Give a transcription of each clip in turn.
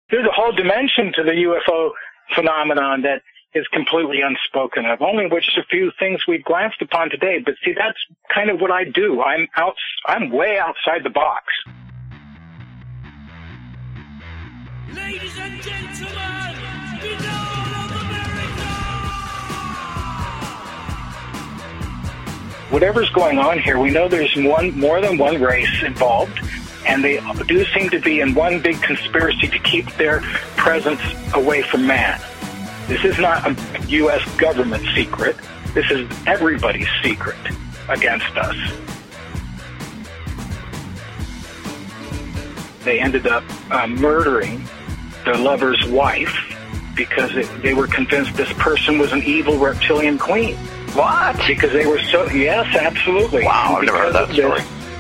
There's a whole dimension to the UFO phenomenon that is completely unspoken of, only which a few things we've glanced upon today. But see, that's kind of what I do. I'm way outside the box. Ladies and gentlemen, Benal of America! Whatever's going on here, we know there's more than one race involved, and they do seem to be in one big conspiracy to keep their presence away from man. This is not a U.S. government secret. This is everybody's secret against us. They ended up murdering their lover's wife because they were convinced this person was an evil reptilian queen. What? Because they were so... Yes, absolutely. Wow, I've never heard that story.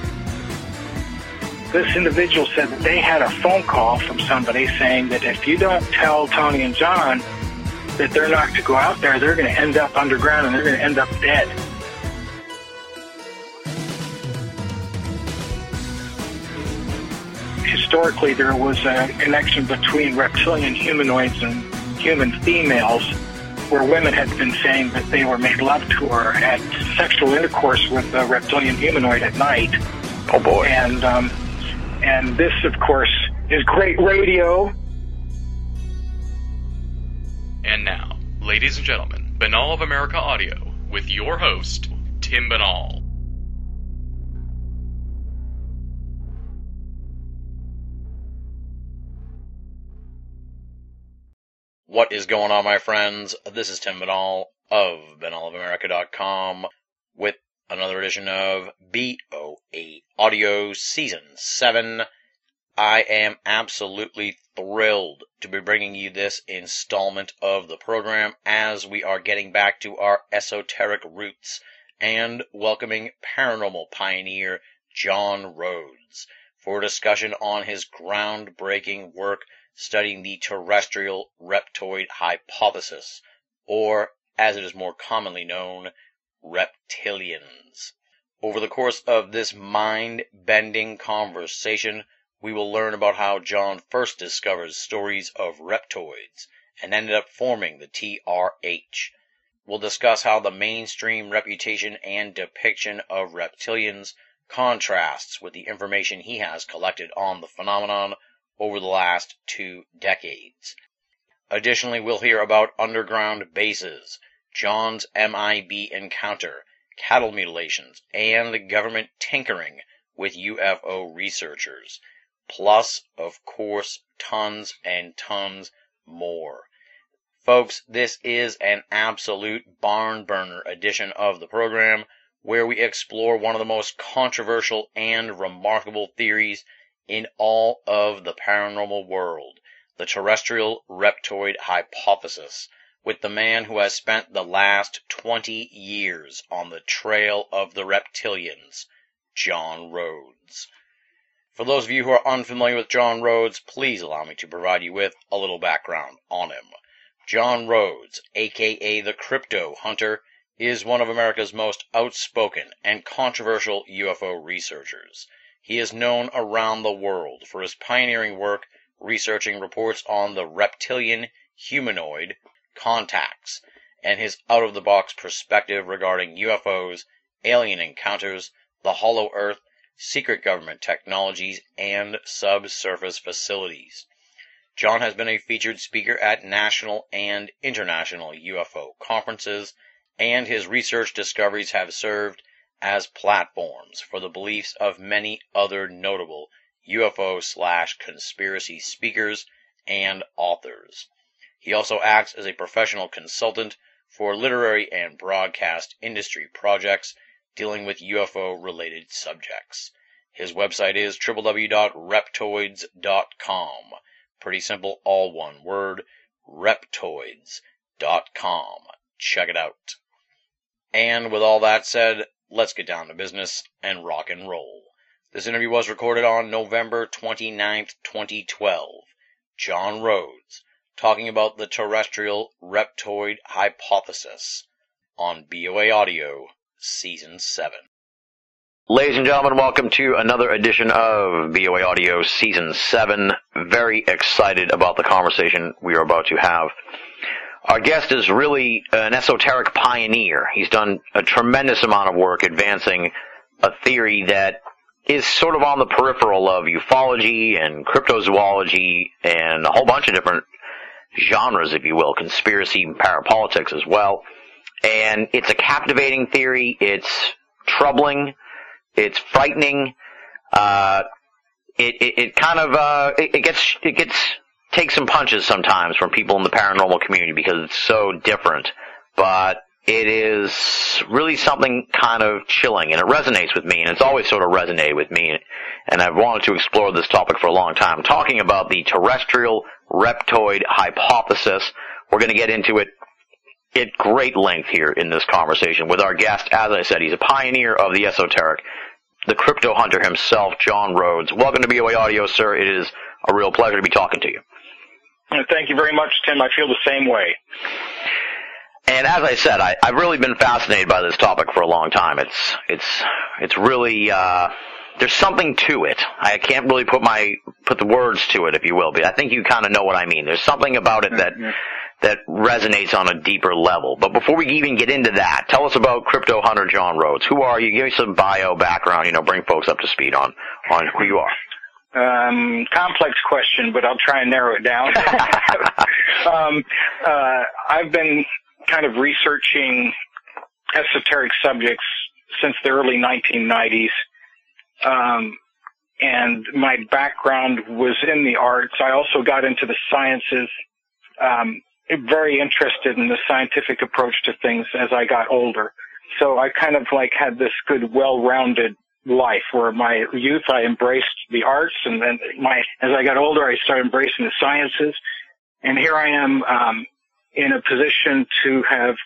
This individual said that they had a phone call from somebody saying that if you don't tell Tony and John that they're not to go out there, they're going to end up underground and they're going to end up dead. Historically, there was a connection between reptilian humanoids and human females, where women had been saying that they were made love to or had sexual intercourse with a reptilian humanoid at night. Oh boy! And this, of course, is great radio. And now, ladies and gentlemen, Benal of America Audio with your host, Tim Benal. What is going on, my friends? This is Tim Benal of BenalofAmerica.com with another edition of BOA Audio Season 7. I am absolutely thrilled to be bringing you this installment of the program as we are getting back to our esoteric roots and welcoming paranormal pioneer John Rhodes for a discussion on his groundbreaking work studying the terrestrial reptoid hypothesis, or, as it is more commonly known, reptilians. Over the course of this mind-bending conversation, we will learn about how John first discovers stories of reptoids and ended up forming the TRH. We'll discuss how the mainstream reputation and depiction of reptilians contrasts with the information he has collected on the phenomenon over the last 2 decades. Additionally, we'll hear about underground bases, John's MIB encounter, cattle mutilations, and government tinkering with UFO researchers. Plus, of course, tons and tons more. Folks, this is an absolute barn burner edition of the program where we explore one of the most controversial and remarkable theories in all of the paranormal world, the terrestrial reptoid hypothesis, with the man who has spent the last 20 years on the trail of the reptilians, John Rhodes. For those of you who are unfamiliar with John Rhodes, please allow me to provide you with a little background on him. John Rhodes, aka the Crypto Hunter, is one of America's most outspoken and controversial UFO researchers. He is known around the world for his pioneering work researching reports on the reptilian humanoid contacts and his out-of-the-box perspective regarding UFOs, alien encounters, the Hollow Earth, secret government technologies, and subsurface facilities. John has been a featured speaker at national and international UFO conferences, and his research discoveries have served as platforms for the beliefs of many other notable UFO/conspiracy speakers and authors. He also acts as a professional consultant for literary and broadcast industry projects dealing with UFO-related subjects. His website is www.reptoids.com. Pretty simple, all one word, reptoids.com. Check it out. And with all that said, let's get down to business and rock and roll. This interview was recorded on November 29th, 2012. John Rhodes, talking about the terrestrial reptoid hypothesis on BOA Audio, Season 7. Ladies and gentlemen, welcome to another edition of BOA Audio Season 7. Very excited about the conversation we are about to have. Our guest is really an esoteric pioneer. He's done a tremendous amount of work advancing a theory that is sort of on the peripheral of ufology and cryptozoology and a whole bunch of different genres, if you will, conspiracy and parapolitics as well. And it's a captivating theory. It's troubling. It's frightening. It takes some punches sometimes from people in the paranormal community because it's so different. But it is really something kind of chilling, and it resonates with me, and it's always sort of resonated with me. And I've wanted to explore this topic for a long time. I'm talking about the terrestrial reptoid hypothesis. We're going to get into it at great length here in this conversation with our guest. As I said, he's a pioneer of the esoteric, the crypto hunter himself, John Rhodes. Welcome to BOA Audio, sir. It is a real pleasure to be talking to you. Thank you very much, Tim. I feel the same way. And as I said, I've really been fascinated by this topic for a long time. It's really there's something to it. I can't really put the words to it, if you will, but I think you kind of know what I mean. There's something about it that resonates on a deeper level. But before we even get into that, tell us about crypto hunter John Rhodes. Who are you? Give me some bio background, bring folks up to speed on who you are. Complex question, but I'll try and narrow it down. I've been kind of researching esoteric subjects since the early 1990s. And my background was in the arts. I also got into the sciences, very interested in the scientific approach to things as I got older. So I kind of had this good, well-rounded life where my youth I embraced the arts, and then as I got older I started embracing the sciences. And here I am, in a position to have,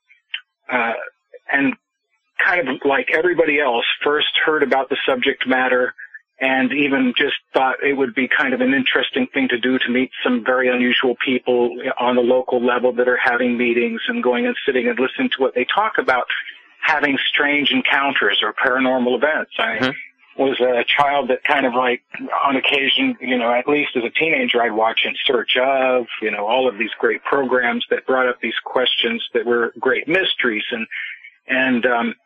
and kind of like everybody else, first heard about the subject matter and even just thought it would be kind of an interesting thing to do to meet some very unusual people on the local level that are having meetings and going and sitting and listening to what they talk about, having strange encounters or paranormal events. I was a child that kind of on occasion, at least as a teenager, I'd watch In Search Of, all of these great programs that brought up these questions that were great mysteries. And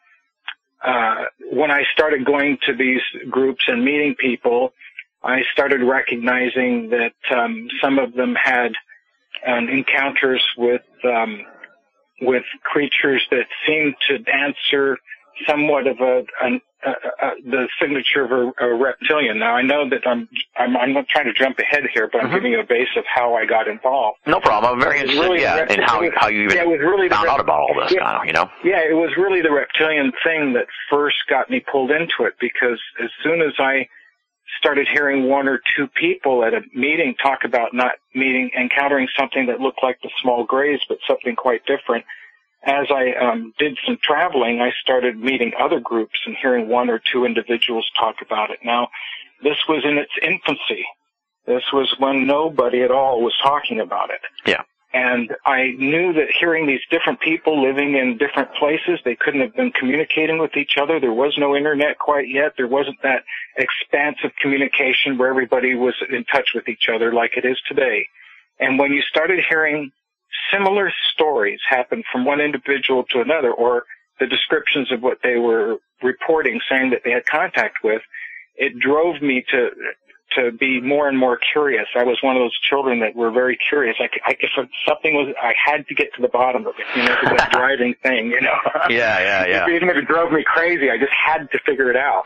when I started going to these groups and meeting people, I started recognizing that some of them had encounters with creatures that seemed to answer somewhat of the signature of a reptilian. Now I know that I'm not trying to jump ahead here, but I'm giving you a base of how I got involved. No problem. I'm very interested, in how you even found out about all this, Yeah, it was really the reptilian thing that first got me pulled into it, because as soon as I started hearing one or two people at a meeting talk about encountering something that looked like the small grays, but something quite different, as I did some traveling, I started meeting other groups and hearing one or two individuals talk about it. Now, this was in its infancy. This was when nobody at all was talking about it. Yeah. And I knew that hearing these different people living in different places, they couldn't have been communicating with each other. There was no internet quite yet. There wasn't that expansive communication where everybody was in touch with each other like it is today. And when you started hearing similar stories happen from one individual to another, or the descriptions of what they were reporting, saying that they had contact with, it drove me to be more and more curious. I was one of those children that were very curious. If something was, I had to get to the bottom of it. It was a driving thing, Yeah. Even if it drove me crazy, I just had to figure it out.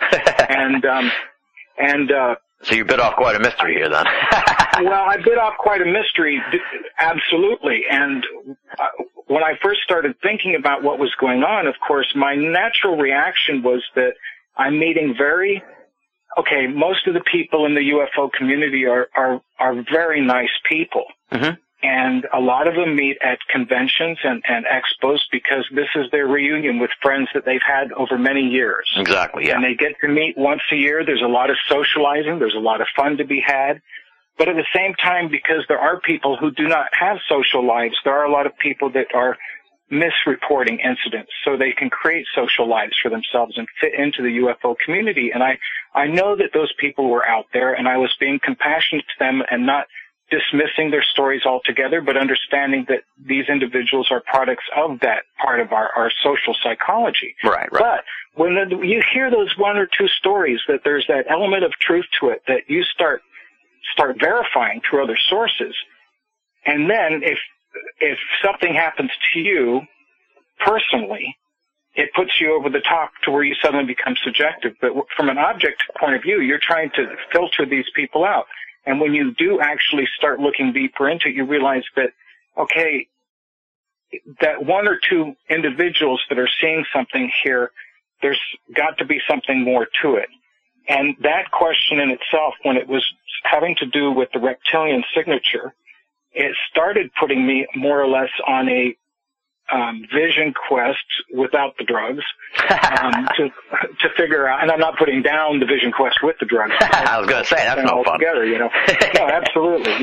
So you bit off quite a mystery here, then. Well, I bit off quite a mystery, absolutely. And when I first started thinking about what was going on, of course, my natural reaction was that I'm meeting most of the people in the UFO community are very nice people. Mm-hmm. And a lot of them meet at conventions and expos because this is their reunion with friends that they've had over many years. Exactly, yeah. And they get to meet once a year. There's a lot of socializing. There's a lot of fun to be had. But at the same time, because there are people who do not have social lives, there are a lot of people that are misreporting incidents so they can create social lives for themselves and fit into the UFO community. And I know that those people were out there, and I was being compassionate to them and not dismissing their stories altogether, but understanding that these individuals are products of that part of our social psychology. Right. But when you hear those one or two stories, that there's that element of truth to it that you start verifying through other sources, and then if something happens to you personally, it puts you over the top to where you suddenly become subjective. But from an objective point of view, you're trying to filter these people out. And when you do actually start looking deeper into it, you realize that, okay, that one or two individuals that are seeing something here, there's got to be something more to it. And that question in itself, when it was having to do with the reptilian signature, it started putting me more or less on a vision quest without the drugs to figure out. And I'm not putting down the vision quest with the drugs. I was going to say, that's no fun. Together, No, absolutely,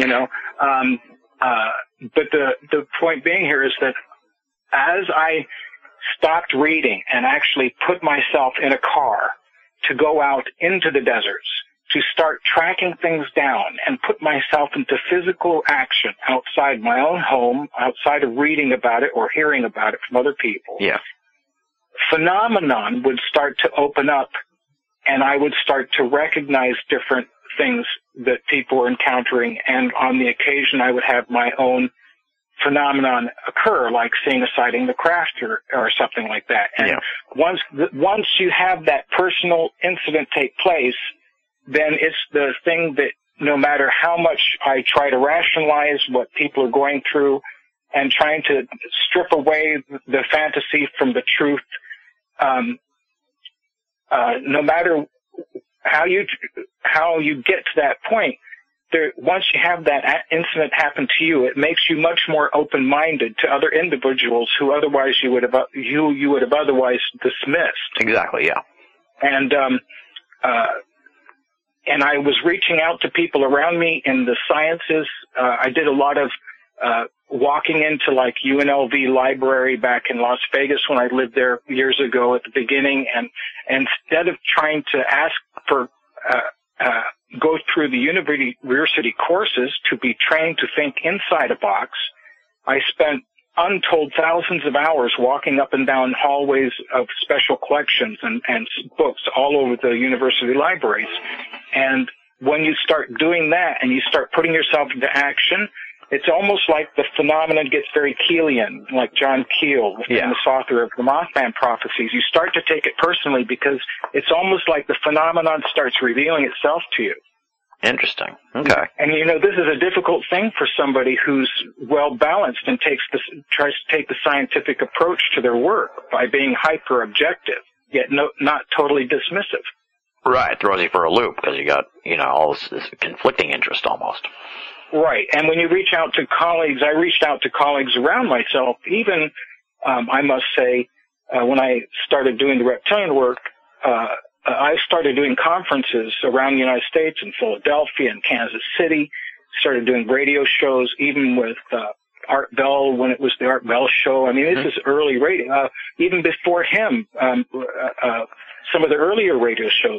But the point being here is that as I stopped reading and actually put myself in a car to go out into the deserts, to start tracking things down and put myself into physical action outside my own home, outside of reading about it or hearing about it from other people, phenomenon would start to open up, and I would start to recognize different things that people were encountering, and on the occasion I would have my own phenomenon occur, like seeing a sighting of the craft or something like that. And once you have that personal incident take place, then it's the thing that no matter how much I try to rationalize what people are going through and trying to strip away the fantasy from the truth, no matter how you get to that point, once you have that incident happen to you, it makes you much more open-minded to other individuals who otherwise you would have otherwise dismissed. Exactly, yeah. And I was reaching out to people around me in the sciences. I did a lot of walking into like UNLV library back in Las Vegas when I lived there years ago at the beginning. And instead of trying to ask for go through the university courses to be trained to think inside a box, I spent untold thousands of hours walking up and down hallways of special collections and books all over the university libraries. And when you start doing that and you start putting yourself into action, it's almost like the phenomenon gets very Keelian, like John Keel, the famous author of the Mothman Prophecies. You start to take it personally because it's almost like the phenomenon starts revealing itself to you. Interesting. Okay. And this is a difficult thing for somebody who's well balanced and tries to take the scientific approach to their work by being hyper objective, yet not totally dismissive. Right, throws you for a loop because you got all this conflicting interest almost. Right, and when you reach out to colleagues, I reached out to colleagues around myself. Even I must say, when I started doing the reptilian work, I started doing conferences around the United States in Philadelphia and Kansas City, started doing radio shows, even with Art Bell when it was the Art Bell Show. I mean, this is early radio. Even before him, some of the earlier radio shows.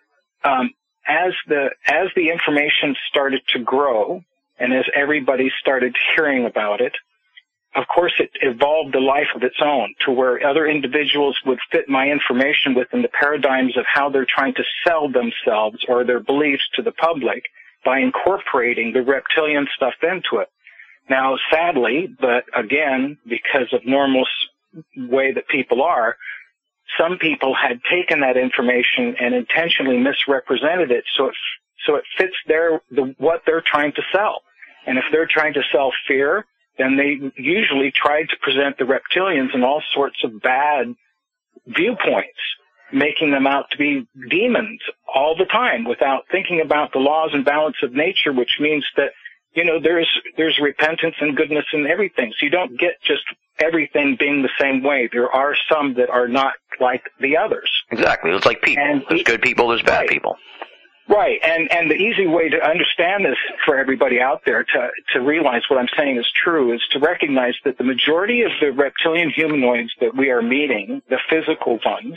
As the information started to grow and as everybody started hearing about it, of course, it evolved a life of its own to where other individuals would fit my information within the paradigms of how they're trying to sell themselves or their beliefs to the public by incorporating the reptilian stuff into it. Now, sadly, but again, because of normal way that people are, some people had taken that information and intentionally misrepresented it so it fits what they're trying to sell. And if they're trying to sell fear, then they usually try to present the reptilians in all sorts of bad viewpoints, making them out to be demons all the time without thinking about the laws and balance of nature, which means that, there's repentance and goodness in everything. So you don't get just everything being the same way. There are some that are not like the others. Exactly. It's like people. There's good people, there's bad people. Right, and the easy way to understand this for everybody out there to realize what I'm saying is true is to recognize that the majority of the reptilian humanoids that we are meeting, the physical ones,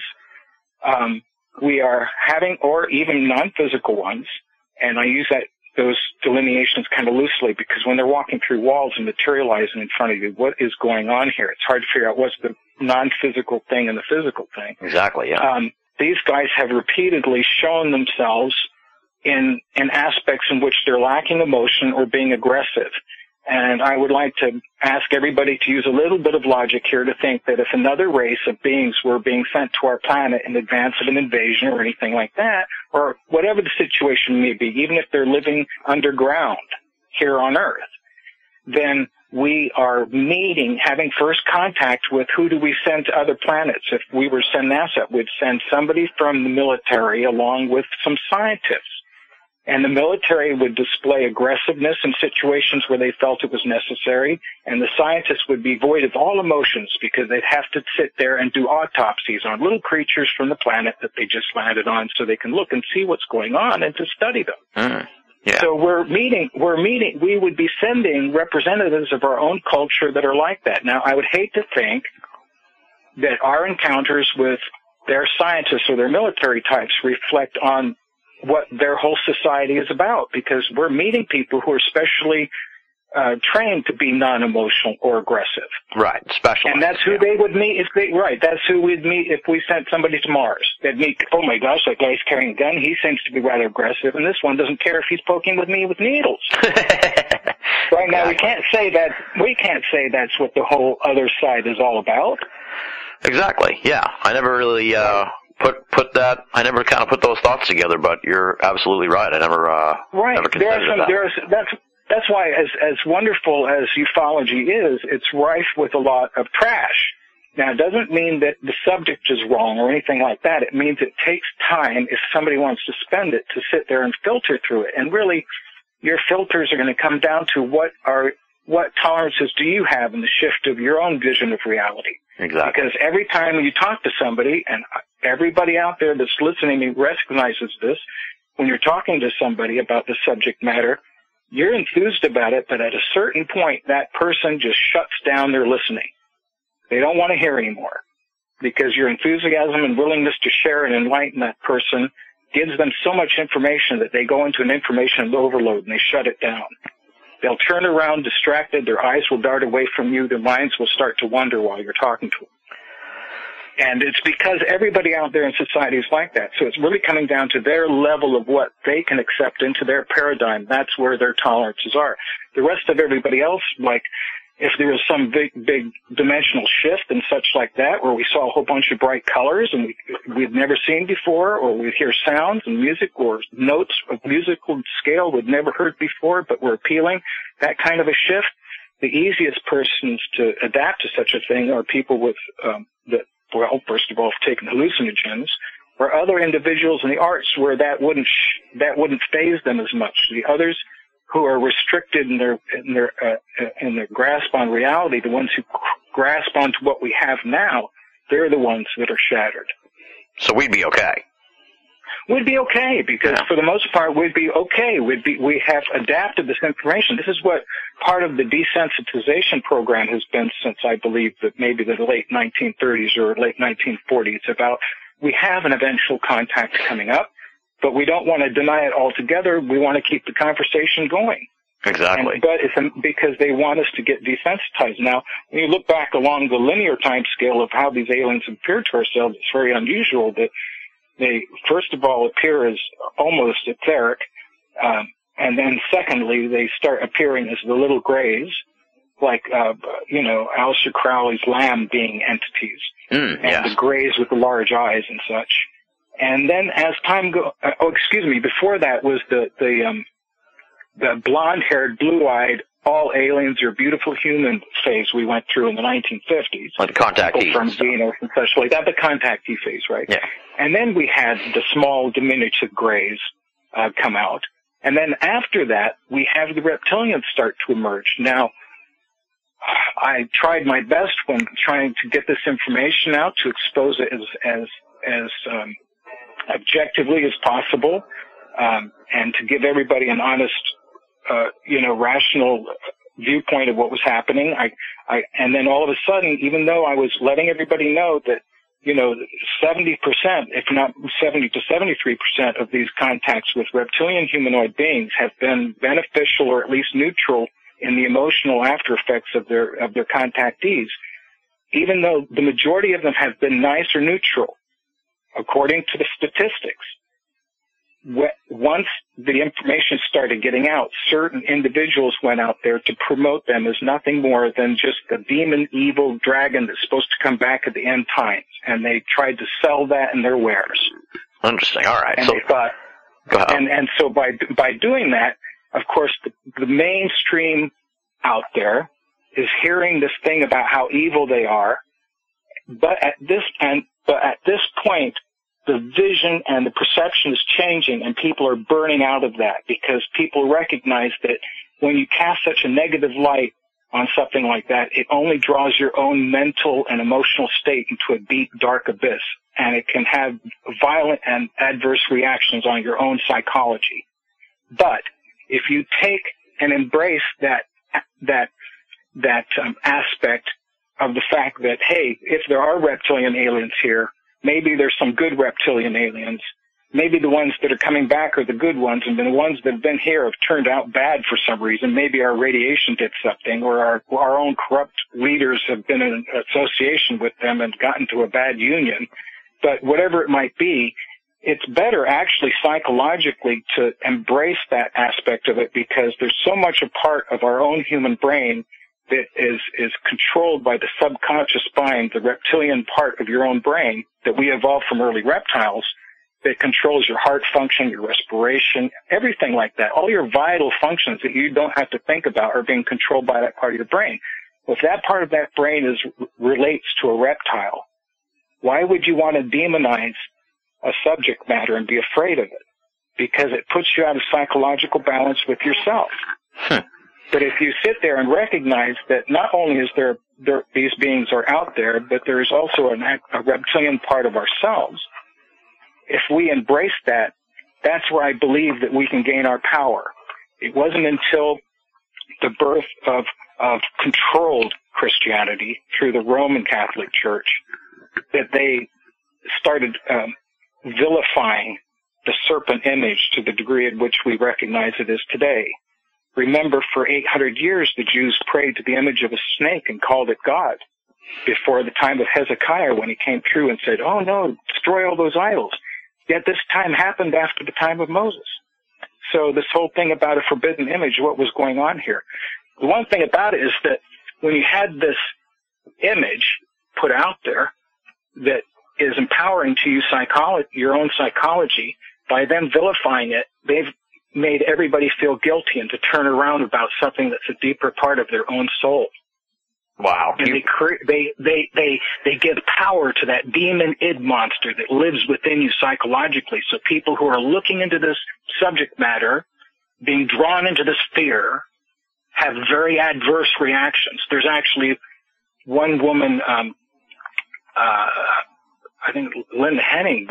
we are having, or even non-physical ones, and I use those delineations kind of loosely because when they're walking through walls and materializing in front of you, what is going on here? It's hard to figure out what's the non-physical thing and the physical thing. Exactly, yeah. These guys have repeatedly shown themselves in aspects in which they're lacking emotion or being aggressive. And I would like to ask everybody to use a little bit of logic here to think that if another race of beings were being sent to our planet in advance of an invasion or anything like that, or whatever the situation may be, even if they're living underground here on Earth, then we are having first contact with who do we send to other planets. If we were to send NASA, we'd send somebody from the military along with some scientists. And the military would display aggressiveness in situations where they felt it was necessary, and the scientists would be void of all emotions because they'd have to sit there and do autopsies on little creatures from the planet that they just landed on so they can look and see what's going on and to study them. Yeah. So we would be sending representatives of our own culture that are like that. Now, I would hate to think that our encounters with their scientists or their military types reflect on what their whole society is about, because we're meeting people who are specially trained to be non-emotional or aggressive. Right, special. And that's who they would meet that's who we'd meet if we sent somebody to Mars. They'd meet, oh my gosh, that guy's carrying a gun, he seems to be rather aggressive, and this one doesn't care if he's poking me with needles. Right now, we can't say that's what the whole other side is all about. Exactly, yeah. I never really I never kind of put those thoughts together, but you're absolutely right. I never considered that. That's why, as wonderful as ufology is, it's rife with a lot of trash. Now, it doesn't mean that the subject is wrong or anything like that. It means it takes time, if somebody wants to spend it, to sit there and filter through it. And really, your filters are going to come down to what tolerances do you have in the shift of your own vision of reality. Exactly. Because every time you talk to somebody, and everybody out there that's listening to me recognizes this, when you're talking to somebody about the subject matter, you're enthused about it, but at a certain point, that person just shuts down their listening. They don't want to hear anymore because your enthusiasm and willingness to share and enlighten that person gives them so much information that they go into an information overload and they shut it down. They'll turn around distracted, their eyes will dart away from you, their minds will start to wander while you're talking to them. And it's because everybody out there in society is like that. So it's really coming down to their level of what they can accept into their paradigm. That's where their tolerances are. The rest of everybody else, like if there was some big dimensional shift and such like that, where we saw a whole bunch of bright colors and we'd never seen before, or we'd hear sounds and music or notes of musical scale we'd never heard before but were appealing, that kind of a shift, the easiest persons to adapt to such a thing are people with first of all, taking hallucinogens, or other individuals in the arts where that wouldn't faze them as much. The others who are restricted in their grasp on reality, the ones who grasp onto what we have now, they're the ones that are shattered. So we'd be okay. We'd be okay because for the most part we'd be okay. We have adapted this information. This is what part of the desensitization program has been since I believe that maybe the late 1930s or late 1940s about we have an eventual contact coming up, but we don't want to deny it altogether. We want to keep the conversation going. Exactly. But it's because they want us to get desensitized. Now, when you look back along the linear time scale of how these aliens appear to ourselves, it's very unusual that they, first of all, appear as almost etheric, and then secondly, they start appearing as the little grays, like, Aleister Crowley's lamb being entities, and the grays with the large eyes and such. And then as time before that was the blonde-haired, blue-eyed, all aliens are beautiful human phase we went through in the 1950s. Like the contactee. From Venus and such like that, the contactee phase, right? Yeah. And then we had the small diminutive grays come out. And then after that, we have the reptilians start to emerge. Now, I tried my best when trying to get this information out to expose it as objectively as possible. and to give everybody an honest, rational viewpoint of what was happening. And then all of a sudden, even though I was letting everybody know that, 70%, if not 70 to 73% of these contacts with reptilian humanoid beings have been beneficial or at least neutral in the emotional after effects of their contactees, even though the majority of them have been nice or neutral, according to the statistics, once the information started getting out, certain individuals went out there to promote them as nothing more than just a demon, evil dragon that's supposed to come back at the end times. And they tried to sell that in their wares. Interesting. All right. And they thought, and so by doing that, of course, the mainstream out there is hearing this thing about how evil they are. But at this point, the vision and the perception is changing, and people are burning out of that because people recognize that when you cast such a negative light on something like that, it only draws your own mental and emotional state into a deep, dark abyss, and it can have violent and adverse reactions on your own psychology. But if you take and embrace that aspect of the fact that, hey, if there are reptilian aliens here, maybe there's some good reptilian aliens. Maybe the ones that are coming back are the good ones, and the ones that have been here have turned out bad for some reason. Maybe our radiation did something, or our own corrupt leaders have been in association with them and gotten to a bad union. But whatever it might be, it's better actually psychologically to embrace that aspect of it, because there's so much a part of our own human brain that is controlled by the subconscious mind, the reptilian part of your own brain that we evolved from early reptiles, that controls your heart function, your respiration, everything like that. All your vital functions that you don't have to think about are being controlled by that part of your brain. Well, if that part of that brain relates to a reptile, why would you want to demonize a subject matter and be afraid of it? Because it puts you out of psychological balance with yourself. But if you sit there and recognize that not only is these beings are out there, but there is also a reptilian part of ourselves, if we embrace that, that's where I believe that we can gain our power. It wasn't until the birth of controlled Christianity through the Roman Catholic Church that they started vilifying the serpent image to the degree at which we recognize it as today. Remember, for 800 years, the Jews prayed to the image of a snake and called it God before the time of Hezekiah, when he came through and said, oh, no, destroy all those idols. Yet this time happened after the time of Moses. So this whole thing about a forbidden image, what was going on here? The one thing about it is that when you had this image put out there that is empowering to you your own psychology, by them vilifying it, they've made everybody feel guilty and to turn around about something that's a deeper part of their own soul. Wow. And they give power to that demon id monster that lives within you psychologically. So people who are looking into this subject matter, being drawn into this fear, have very adverse reactions. There's actually one woman, I think Linda Henning,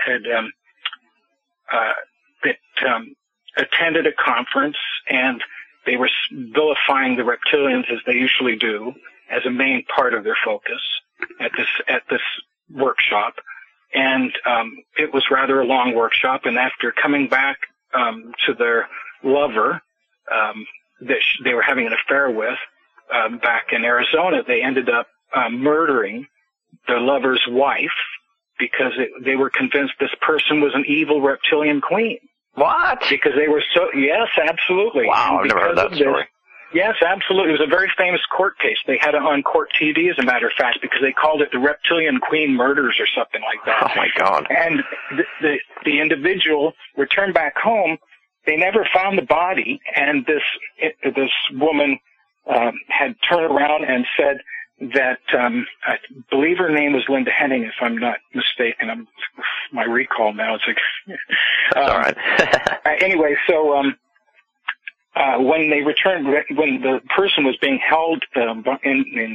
that attended a conference, and they were vilifying the reptilians, as they usually do, as a main part of their focus at this workshop. And it was rather a long workshop, and after coming back to their lover that they were having an affair with back in Arizona, they ended up murdering their lover's wife because they were convinced this person was an evil reptilian queen. What? Because they were so, yes, absolutely. Wow, I've never heard that story. Yes, absolutely. It was a very famous court case. They had it on court TV, as a matter of fact, because they called it the Reptilian Queen Murders or something like that. Oh, my God. And the individual returned back home. They never found the body, and this woman had turned around and said that I believe her name was Linda Henning, if I'm not mistaken. My recall now is like that's all right. Anyway, so when they returned, when the person was being held in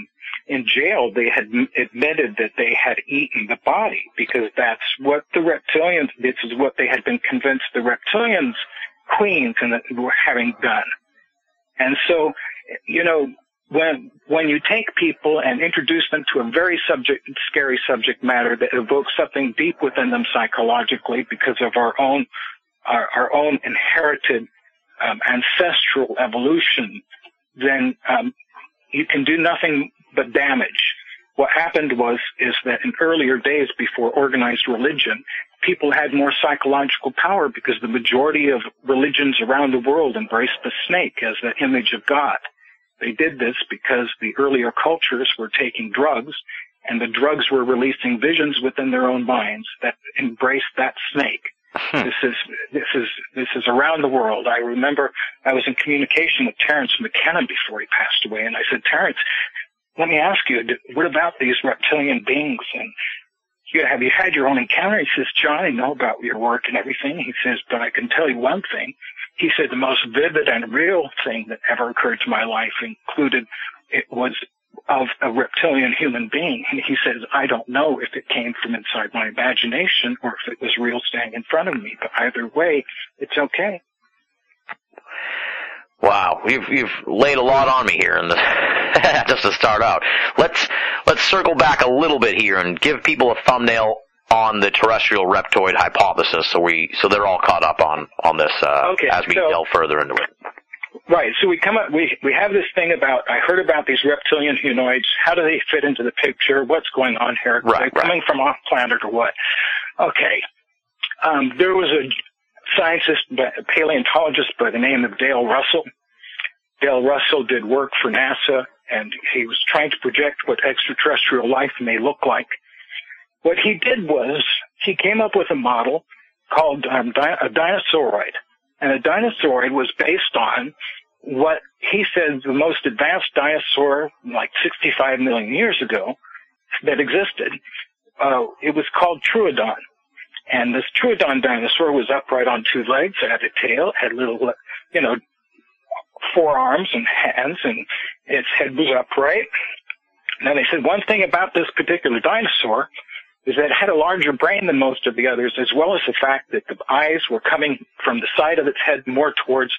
in jail, they had admitted that they had eaten the body, because that's what the reptilians, this is what they had been convinced the reptilians, queens, and that were having done. And so, you know, when you take people and introduce them to a very scary subject matter that evokes something deep within them psychologically because of our own inherited ancestral evolution, then you can do nothing but damage. What happened is that in earlier days, before organized religion, people had more psychological power because the majority of religions around the world embraced the snake as the image of God. They did this because the earlier cultures were taking drugs, and the drugs were releasing visions within their own minds that embraced that snake. This is around the world. I remember I was in communication with Terence McKenna before he passed away, and I said, Terence, let me ask you, what about these reptilian beings? And have you had your own encounter? He says, John, I know about your work and everything. He says, but I can tell you one thing. He said the most vivid and real thing that ever occurred to my life included it was of a reptilian human being. And he says, I don't know if it came from inside my imagination or if it was real standing in front of me, but either way, it's okay. Wow, you've laid a lot on me here in just to start out. Let's circle back a little bit here and give people a thumbnail on the terrestrial reptoid hypothesis, so they're all caught up on this as we delve further into it. Right. So we have this thing about, I heard about these reptilian humanoids. How do they fit into the picture? What's going on here? Are they coming from off planet or what? Okay. There was a scientist, a paleontologist by the name of Dale Russell. Dale Russell did work for NASA, and he was trying to project what extraterrestrial life may look like. What he did was he came up with a model called a dinosauroid. And a dinosauroid was based on what he said the most advanced dinosaur, like 65 million years ago, that existed. It was called Troodon. And this Troodon dinosaur was upright on two legs, it had a tail, it had little, forearms and hands, and its head was upright. Now they said one thing about this particular dinosaur is that it had a larger brain than most of the others, as well as the fact that the eyes were coming from the side of its head more towards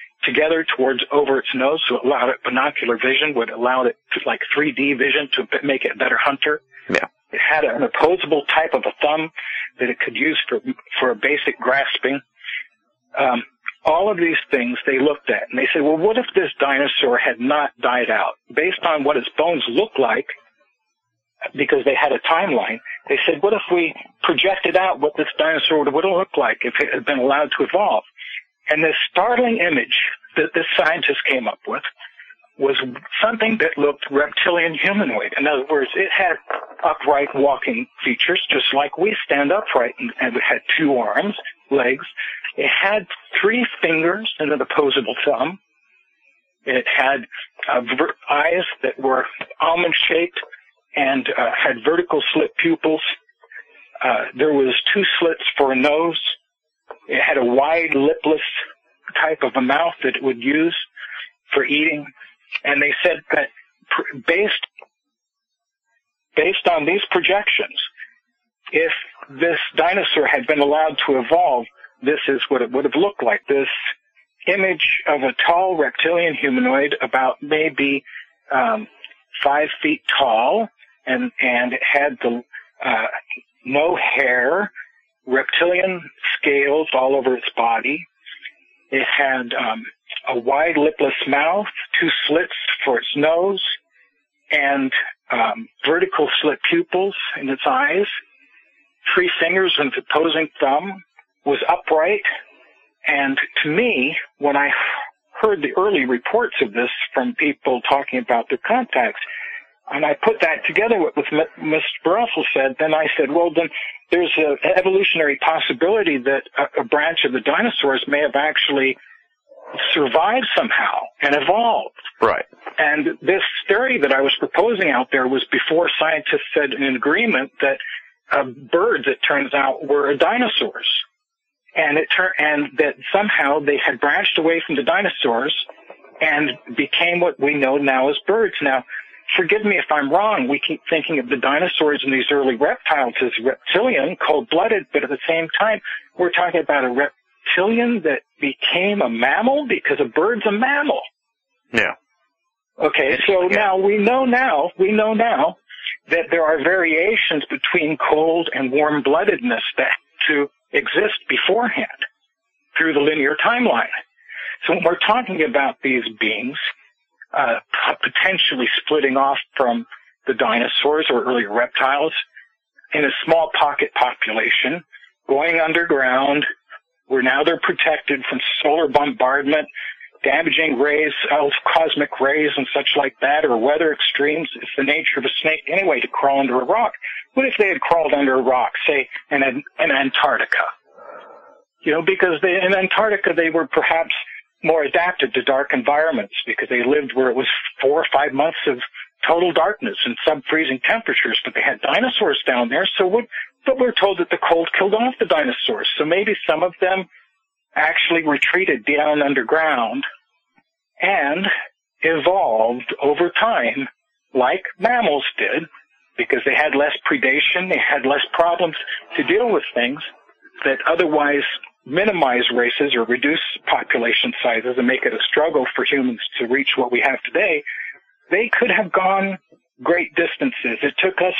over its nose, so it allowed it binocular vision, would allow it to, like 3D vision to make it a better hunter. Yeah. It had an opposable type of a thumb that it could use for a basic grasping. All of these things they looked at, and they said, well, what if this dinosaur had not died out? Based on what its bones looked like, because they had a timeline, they said, what if we projected out what this dinosaur would have looked like if it had been allowed to evolve? And this startling image that this scientist came up with was something that looked reptilian humanoid. In other words, it had upright walking features, just like we stand upright, and it had two arms, legs. It had 3 fingers and an opposable thumb. It had eyes that were almond-shaped and had vertical slit pupils. There was 2 slits for a nose. It had a wide, lipless type of a mouth that it would use for eating. And they said that based on these projections, if this dinosaur had been allowed to evolve, this is what it would have looked like. This image of a tall reptilian humanoid, about maybe 5 feet tall, and it had no hair, reptilian scales all over its body. It had a wide lipless mouth, 2 slits for its nose, and vertical slit pupils in its eyes, 3 fingers and its opposing thumb, was upright. And to me, when I heard the early reports of this from people talking about their contacts, and I put that together with what Mr. Russell said, then I said, well, then there's an evolutionary possibility that a branch of the dinosaurs may have actually survived somehow and evolved. Right. And this theory that I was proposing out there was before scientists said in agreement that birds, it turns out, were dinosaurs. And that somehow they had branched away from the dinosaurs and became what we know now as birds. Now, forgive me if I'm wrong, we keep thinking of the dinosaurs and these early reptiles as reptilian, cold-blooded, but at the same time, we're talking about a reptilian that became a mammal because a bird's a mammal. Yeah. Okay, so now we know now that there are variations between cold and warm-bloodedness that to exist beforehand through the linear timeline. So when we're talking about these beings potentially splitting off from the dinosaurs or earlier reptiles in a small pocket population, going underground, where now they're protected from solar bombardment, damaging rays, cosmic rays and such like that, or weather extremes. It's the nature of a snake anyway to crawl under a rock. What if they had crawled under a rock, say, in Antarctica? You know, because in Antarctica they were perhaps more adapted to dark environments because they lived where it was 4 or 5 months of total darkness and sub-freezing temperatures, but they had dinosaurs down there, but we're told that the cold killed off the dinosaurs. So maybe some of them actually retreated down underground and evolved over time like mammals did because they had less predation, they had less problems to deal with things that otherwise minimize races or reduce population sizes and make it a struggle for humans to reach what we have today. They could have gone great distances. It took us,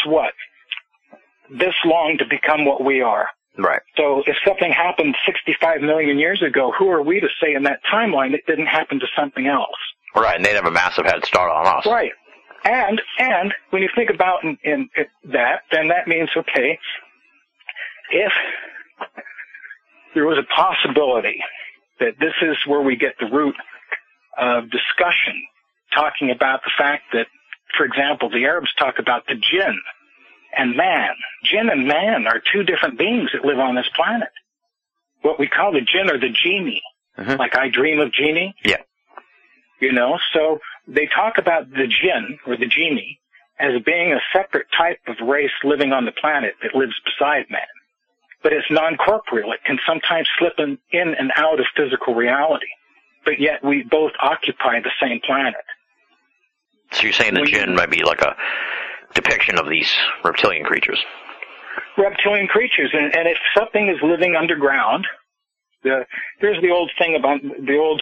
this long to become what we are. Right. So if something happened 65 million years ago, who are we to say in that timeline it didn't happen to something else? Right, and they'd have a massive head start on us. Right. And when you think about in that, then that means, okay, if there was a possibility that this is where we get the root of discussion, talking about the fact that, for example, the Arabs talk about the jinn and man. Jinn and man are two different beings that live on this planet. What we call the jinn are the genie, like I Dream of Genie. Yeah. You know, so they talk about the jinn or the genie as being a separate type of race living on the planet that lives beside man. But it's non-corporeal. It can sometimes slip in and out of physical reality. But yet we both occupy the same planet. So you're saying the jinn might be like a depiction of these reptilian creatures? Reptilian creatures. And if something is living underground, there's the old thing about the old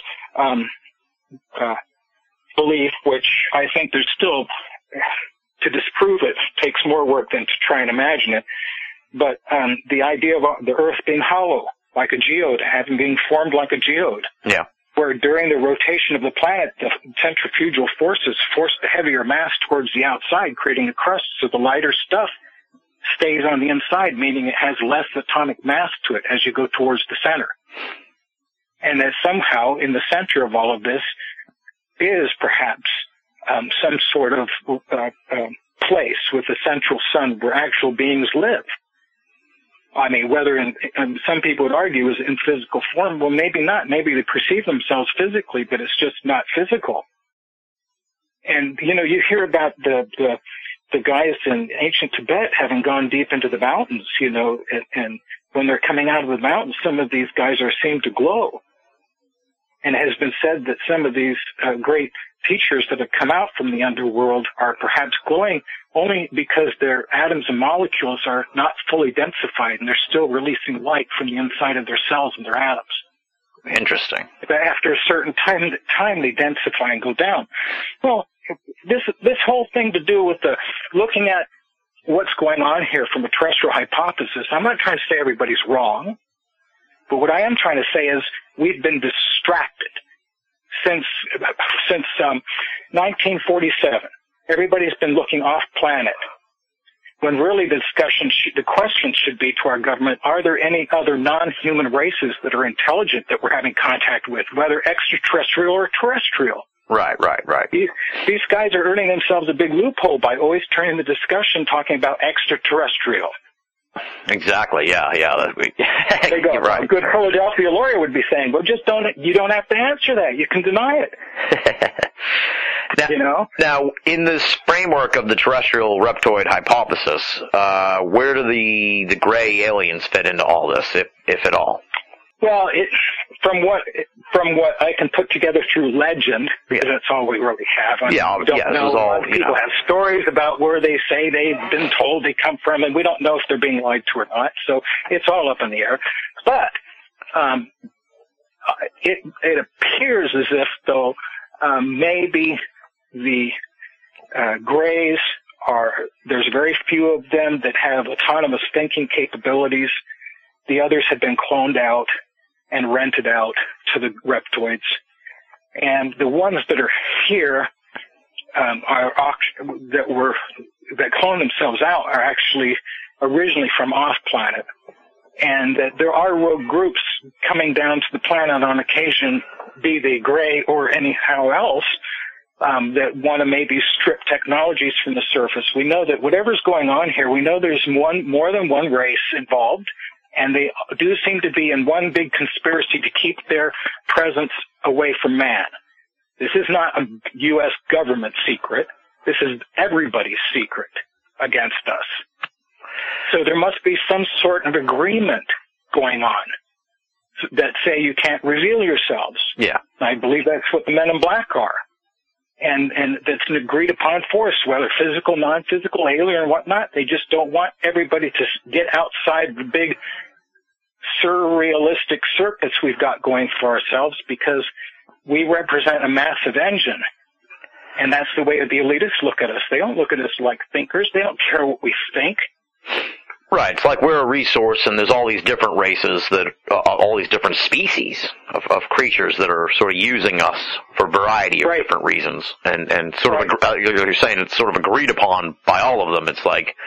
belief, which I think there's still, to disprove it takes more work than to try and imagine it. But the idea of the Earth being hollow, like a geode, having been formed like a geode. Yeah. Where during the rotation of the planet, the centrifugal forces force the heavier mass towards the outside, creating a crust, so the lighter stuff stays on the inside, meaning it has less atomic mass to it as you go towards the center. And that somehow in the center of all of this is perhaps some sort of place with a central sun where actual beings live. I mean, whether some people would argue is in physical form. Well, maybe not. Maybe they perceive themselves physically, but it's just not physical. And, you know, you hear about the guys in ancient Tibet having gone deep into the mountains, you know, and when they're coming out of the mountains, some of these guys are seen to glow. And it has been said that some of these great teachers that have come out from the underworld are perhaps glowing only because their atoms and molecules are not fully densified and they're still releasing light from the inside of their cells and their atoms. Interesting. But after a certain time they densify and go down. Well, this whole thing to do with the looking at what's going on here from a terrestrial hypothesis, I'm not trying to say everybody's wrong, but what I am trying to say is we've been distracted since 1947. Everybody's been looking off planet, when really the question should be to our government, are there any other non-human races that are intelligent that we're having contact with, whether extraterrestrial or terrestrial? Right. These guys are earning themselves a big loophole by always turning the discussion talking about extraterrestrial. Exactly, yeah. There you go. Right. A good Philadelphia lawyer would be saying, well, you don't have to answer that. You can deny it. Now, you know? Now, in this framework of the terrestrial reptoid hypothesis, where do the gray aliens fit into all this, if at all? Well, from what I can put together through legend, because that's all we really have. We don't know. A lot of people have stories about where they say they've been told they come from, and we don't know if they're being lied to or not. So it's all up in the air. But it appears as if, though, maybe the Greys there's very few of them that have autonomous thinking capabilities. The others have been cloned out and rented out to the reptoids. And the ones that are here that clone themselves out are actually originally from off-planet. And that there are rogue groups coming down to the planet on occasion, be they Grey or anyhow else, that want to maybe strip technologies from the surface. We know that whatever's going on here, we know there's more than one race involved, and they do seem to be in one big conspiracy to keep their presence away from man. This is not a U.S. government secret. This is everybody's secret against us. So there must be some sort of agreement going on that say you can't reveal yourselves. Yeah. I believe that's what the Men in Black are. And that's an agreed upon force, whether physical, non-physical, alien, or whatnot. They just don't want everybody to get outside the big surrealistic circus we've got going for ourselves, because we represent a massive engine. And that's the way the elitists look at us. They don't look at us like thinkers. They don't care what we think. Right. It's like we're a resource, and there's all these different races that, all these different species of creatures that are sort of using us for a variety of different reasons. And sort of, you're saying it's sort of agreed upon by all of them. It's like,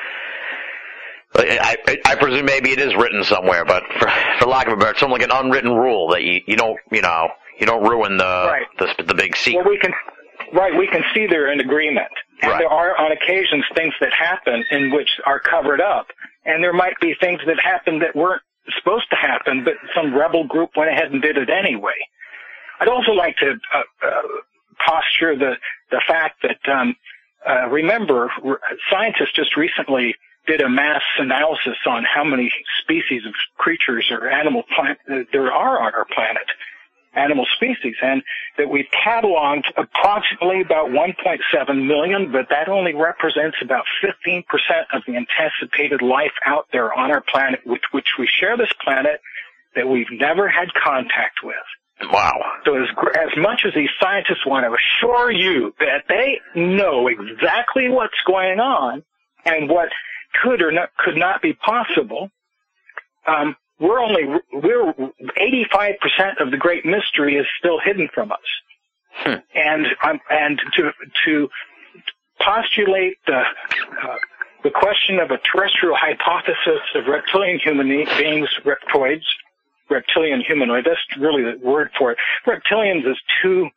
I presume maybe it is written somewhere, but for lack of a better, it's something like an unwritten rule that you don't ruin the big secret. Well, we can see they're in agreement. And there are, on occasions, things that happen in which are covered up. And there might be things that happen that weren't supposed to happen, but some rebel group went ahead and did it anyway. I'd also like to posture the fact that, remember, scientists just recently did a mass analysis on how many species of creatures or animal there are on our planet, animal species, and that we've cataloged approximately about 1.7 million, but that only represents about 15% of the anticipated life out there on our planet, with which we share this planet, that we've never had contact with. Wow. So as much as these scientists want to assure you that they know exactly what's going on and what could or could not be possible, we're 85% of the great mystery is still hidden from us. And to postulate the question of a terrestrial hypothesis of reptilian human beings, reptoids, reptilian humanoid, that's really the word for it. Reptilians is too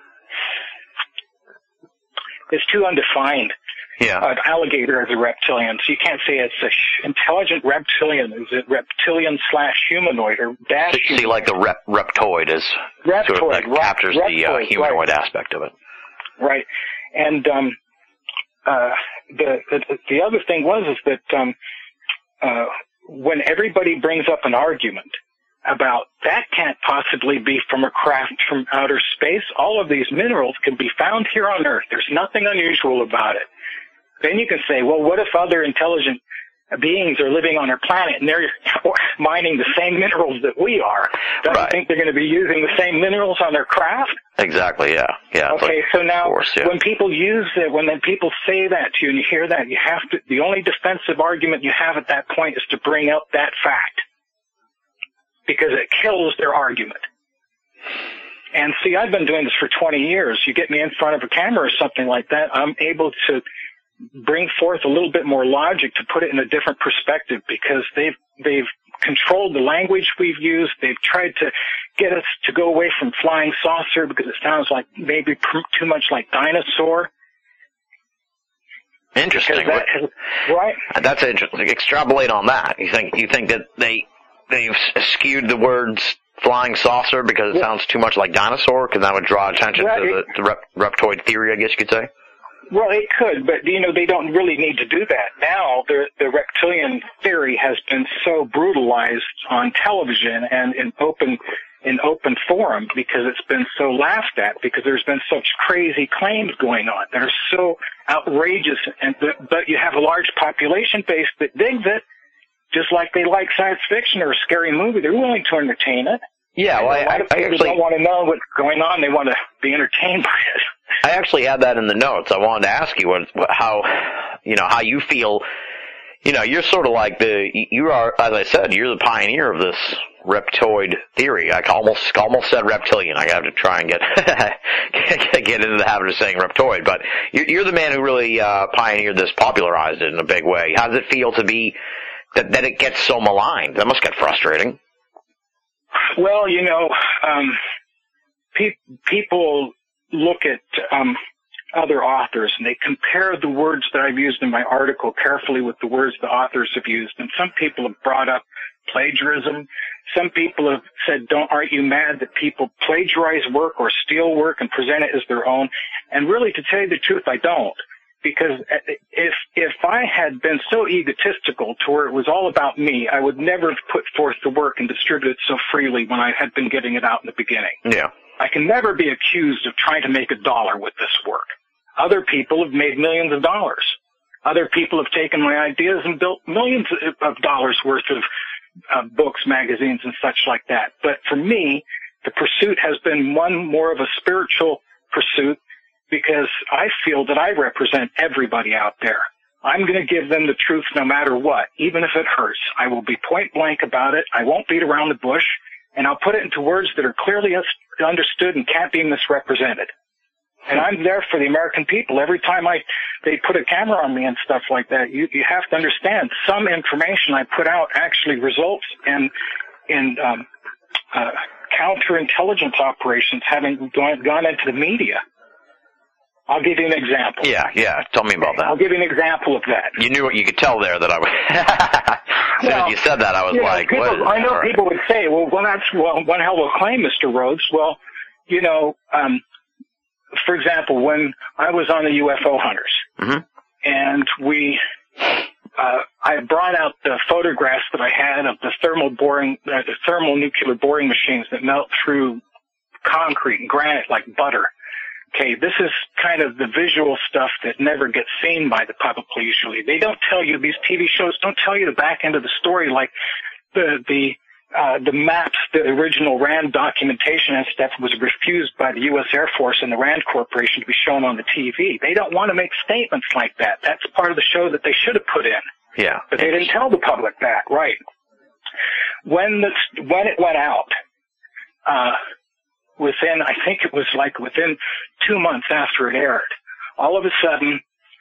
undefined. Yeah. An alligator is a reptilian, so you can't say it's an intelligent reptilian. Is it reptilian/humanoid or dash? See, like the reptoid is reptoid, sort of that captures the humanoid aspect of it. Right. And the other thing is that when everybody brings up an argument about that can't possibly be from a craft from outer space, all of these minerals can be found here on Earth. There's nothing unusual about it. Then you can say, well, what if other intelligent beings are living on our planet and they're mining the same minerals that we are? Don't you think they're going to be using the same minerals on their craft? Exactly, yeah. Okay, so now when people when people say that to you and you hear that, you have to, the only defensive argument you have at that point is to bring up that fact, because it kills their argument. And see, I've been doing this for 20 years. You get me in front of a camera or something like that, I'm able to bring forth a little bit more logic to put it in a different perspective, because they've controlled the language we've used. They've tried to get us to go away from flying saucer because it sounds like maybe too much like dinosaur. Interesting. Right? That's interesting. Extrapolate on that. You think that they've skewed the words flying saucer because it sounds too much like dinosaur, because that would draw attention to the reptoid theory, I guess you could say? Well, it could, but, they don't really need to do that. Now, the reptilian theory has been so brutalized on television and in open forum because it's been so laughed at, because there's been such crazy claims going on that are so outrageous, but you have a large population base that digs it, just like they like science fiction or a scary movie. They're willing to entertain it. Yeah, well, I actually don't want to know what's going on. They want to be entertained by it. I actually had that in the notes. I wanted to ask you how you feel. You're sort of like you are, as I said, you're the pioneer of this reptoid theory. I almost said reptilian. I have to try and get into the habit of saying reptoid. But you're the man who really pioneered this, popularized it in a big way. How does it feel to be that it gets so maligned? That must get frustrating. Well, people look at other authors and they compare the words that I've used in my article carefully with the words the authors have used. And some people have brought up plagiarism. Some people have said, aren't you mad that people plagiarize work or steal work and present it as their own? And really, to tell you the truth, I don't. Because if I had been so egotistical to where it was all about me, I would never have put forth the work and distributed it so freely when I had been getting it out in the beginning. Yeah. I can never be accused of trying to make $1 with this work. Other people have made millions of dollars. Other people have taken my ideas and built millions of dollars worth of books, magazines, and such like that. But for me, the pursuit has been one more of a spiritual pursuit, because I feel that I represent everybody out there. I'm going to give them the truth no matter what, even if it hurts. I will be point blank about it. I won't beat around the bush, and I'll put it into words that are clearly understood and can't be misrepresented. And I'm there for the American people. Every time they put a camera on me and stuff like that, you have to understand some information I put out actually results in counterintelligence operations having gone into the media. I'll give you an example. Yeah. Tell me about that. I'll give you an example of that. You knew what you could tell there that I was. As soon as you said that, I was like, people, what? I know people would say, that's one hell of a claim, Mr. Rhodes. Well, for example, when I was on the UFO Hunters, mm-hmm. and I brought out the photographs that I had of the thermal nuclear boring machines that melt through concrete and granite like butter. Okay, this is kind of the visual stuff that never gets seen by the public usually. They don't tell you, these TV shows don't tell you the back end of the story, like the maps, the original RAND documentation and stuff was refused by the U.S. Air Force and the RAND Corporation to be shown on the TV. They don't want to make statements like that. That's part of the show that they should have put in. Yeah. But they didn't tell the public that, right? When it went out, within 2 months after it aired, all of a sudden,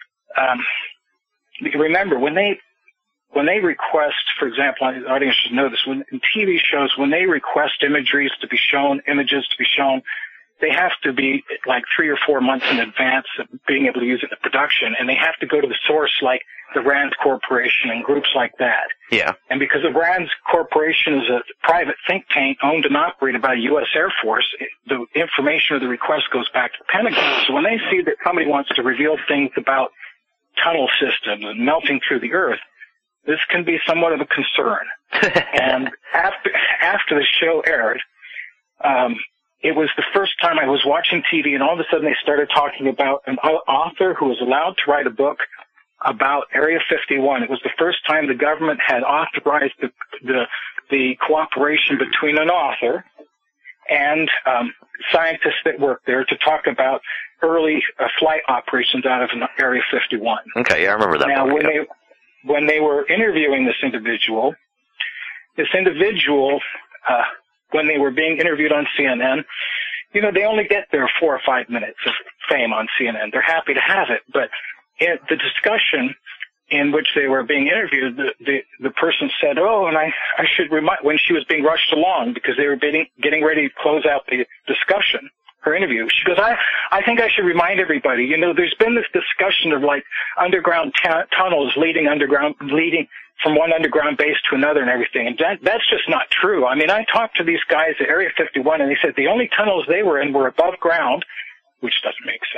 remember when they request, for example, the audience should know this, in TV shows, when they request images to be shown, they have to be like 3 or 4 months in advance of being able to use it in production, and they have to go to the source like the RAND Corporation and groups like that. Yeah. And because the RAND Corporation is a private think tank owned and operated by the U.S. Air Force, the information of the request goes back to the Pentagon. So when they see that somebody wants to reveal things about tunnel systems and melting through the earth, this can be somewhat of a concern. And after the show aired, it was the first time I was watching TV, and all of a sudden they started talking about an author who was allowed to write a book about Area 51. It was the first time the government had authorized the cooperation between an author and scientists that worked there to talk about early flight operations out of Area 51. Okay, yeah, I remember that. Now, when they were interviewing this individual, when they were being interviewed on CNN, they only get their 4 or 5 minutes of fame on CNN. They're happy to have it, but in the discussion in which they were being interviewed, the person said, and I should remind, when she was being rushed along because they were getting ready to close out the discussion, her interview, she goes, I think I should remind everybody, there's been this discussion of like underground tunnels leading from one underground base to another and everything. And that's just not true. I mean, I talked to these guys at Area 51 and they said the only tunnels they were in were above ground, which doesn't make sense.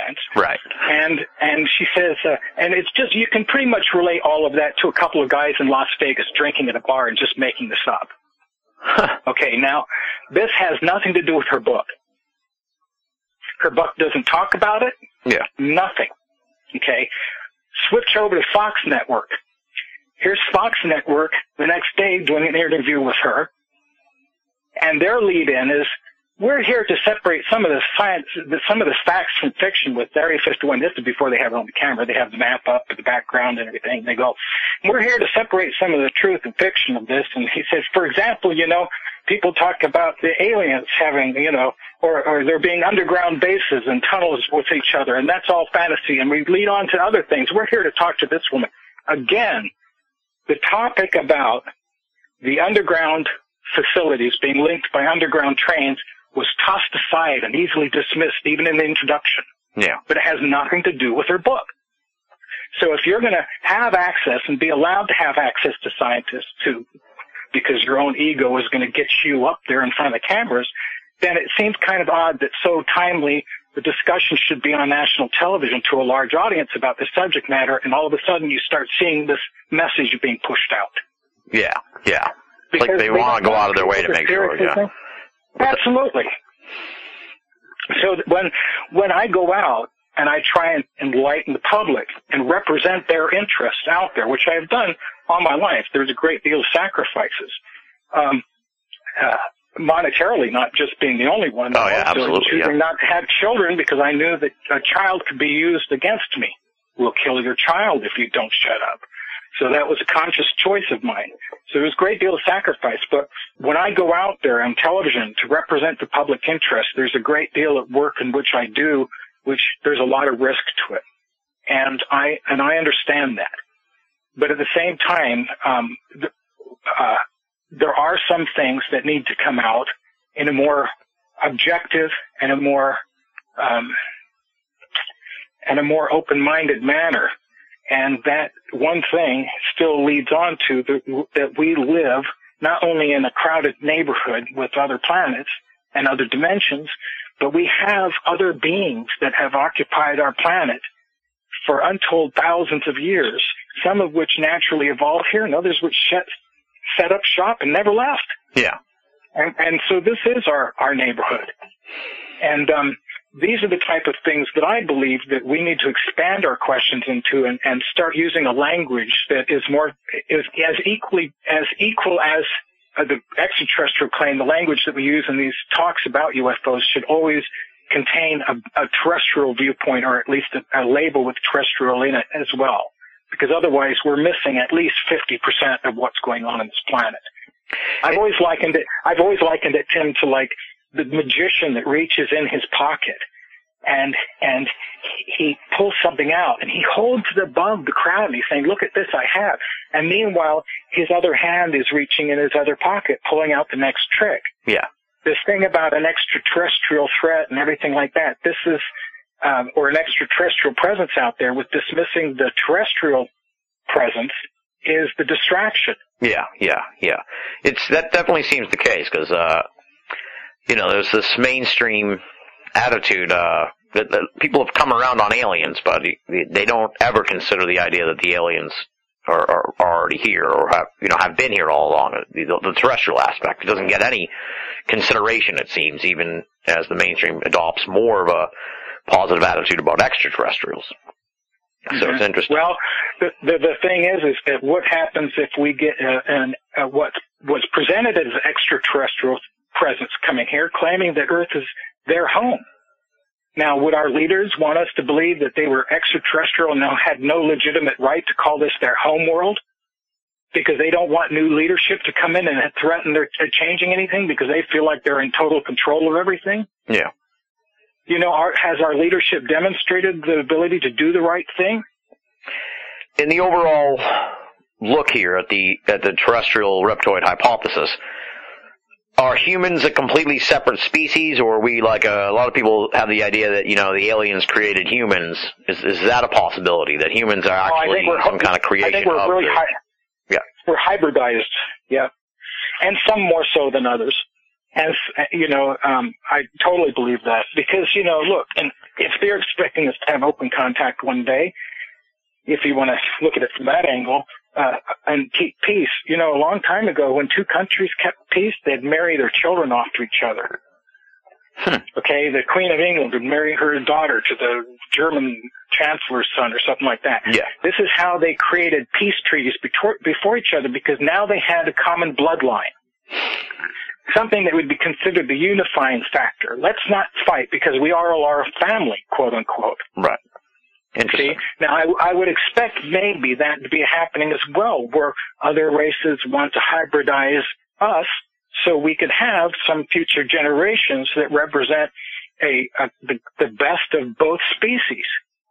science. Right. And she says, and it's just, you can pretty much relate all of that to a couple of guys in Las Vegas drinking at a bar and just making this up. Okay, now, this has nothing to do with her book. Her book doesn't talk about it. Yeah. Nothing. Okay. Switch over to Fox Network. Here's Fox Network the next day doing an interview with her. And their lead-in is, we're here to separate some of the science, some of the facts from fiction with Area 51. This is before they have it on the camera. They have the map up with the background and everything. They go, we're here to separate some of the truth and fiction of this. And he says, for example, people talk about the aliens having, or there being underground bases and tunnels with each other, and that's all fantasy. And we lead on to other things. We're here to talk to this woman. Again, the topic about the underground facilities being linked by underground trains was tossed aside and easily dismissed even in the introduction. Yeah. But it has nothing to do with her book. So if you're going to have access and be allowed to have access to scientists too, because your own ego is going to get you up there in front of the cameras, then it seems kind of odd that so timely the discussion should be on national television to a large audience about this subject matter, and all of a sudden you start seeing this message being pushed out. Yeah, yeah. Because like they want to go out of their way to make sure, yeah. Absolutely. So when I go out and I try and enlighten the public and represent their interests out there, which I have done all my life, there's a great deal of sacrifices. Monetarily, not just being the only one. Oh, yeah, absolutely. Choosing not to have children because I knew that a child could be used against me. We'll kill your child if you don't shut up. So that was a conscious choice of mine. So there's a great deal of sacrifice. But when I go out there on television to represent the public interest, there's a great deal of work in which I do, which there's a lot of risk to it. And I understand that. But at the same time, there are some things that need to come out in a more objective and a more open-minded manner. And that one thing still leads on to that we live not only in a crowded neighborhood with other planets and other dimensions, but we have other beings that have occupied our planet for untold thousands of years, some of which naturally evolved here and others which set up shop and never left. Yeah. And so this is our neighborhood. And these are the type of things that I believe that we need to expand our questions into and start using a language that is as equal as the extraterrestrial claim. The language that we use in these talks about UFOs should always contain a terrestrial viewpoint, or at least a label with terrestrial in it as well. Because otherwise we're missing at least 50% of what's going on in this planet. I've always likened it, Tim, to like the magician that reaches in his pocket and he pulls something out and he holds it above the crowd and he's saying, look at this I have. And meanwhile, his other hand is reaching in his other pocket, pulling out the next trick. Yeah. This thing about an extraterrestrial threat and everything like that, this is, or an extraterrestrial presence out there, with dismissing the terrestrial presence is the distraction. Yeah. That definitely seems the case because, there's this mainstream attitude that people have come around on aliens, but they don't ever consider the idea that the aliens are already here or have been here all along. The terrestrial aspect, it doesn't get any consideration, it seems, even as the mainstream adopts more of a positive attitude about extraterrestrials. So it's interesting. Well, the thing is that what happens if we get what was presented as extraterrestrial presence coming here, claiming that Earth is their home? Now, would our leaders want us to believe that they were extraterrestrial and now had no legitimate right to call this their home world? Because they don't want new leadership to come in and threaten their changing anything because they feel like they're in total control of everything? Yeah. Has our leadership demonstrated the ability to do the right thing? In the overall look here at the terrestrial reptoid hypothesis, are humans a completely separate species, or are we like a lot of people have the idea that, the aliens created humans? Is that a possibility, that humans are actually some kind of creation? I think we're really yeah. We're hybridized, yeah. And some more so than others. And, I totally believe that because, look, and if they're expecting us to have open contact one day, if you want to look at it from that angle, and keep peace, a long time ago when two countries kept peace, they'd marry their children off to each other. Okay, the Queen of England would marry her daughter to the German Chancellor's son or something like that. Yeah. This is how they created peace treaties before each other because now they had a common bloodline. Something that would be considered the unifying factor. Let's not fight because we all are a family, quote unquote. Right. Interesting. See? Now, I would expect maybe that to be happening as well, where other races want to hybridize us so we could have some future generations that represent the best of both species.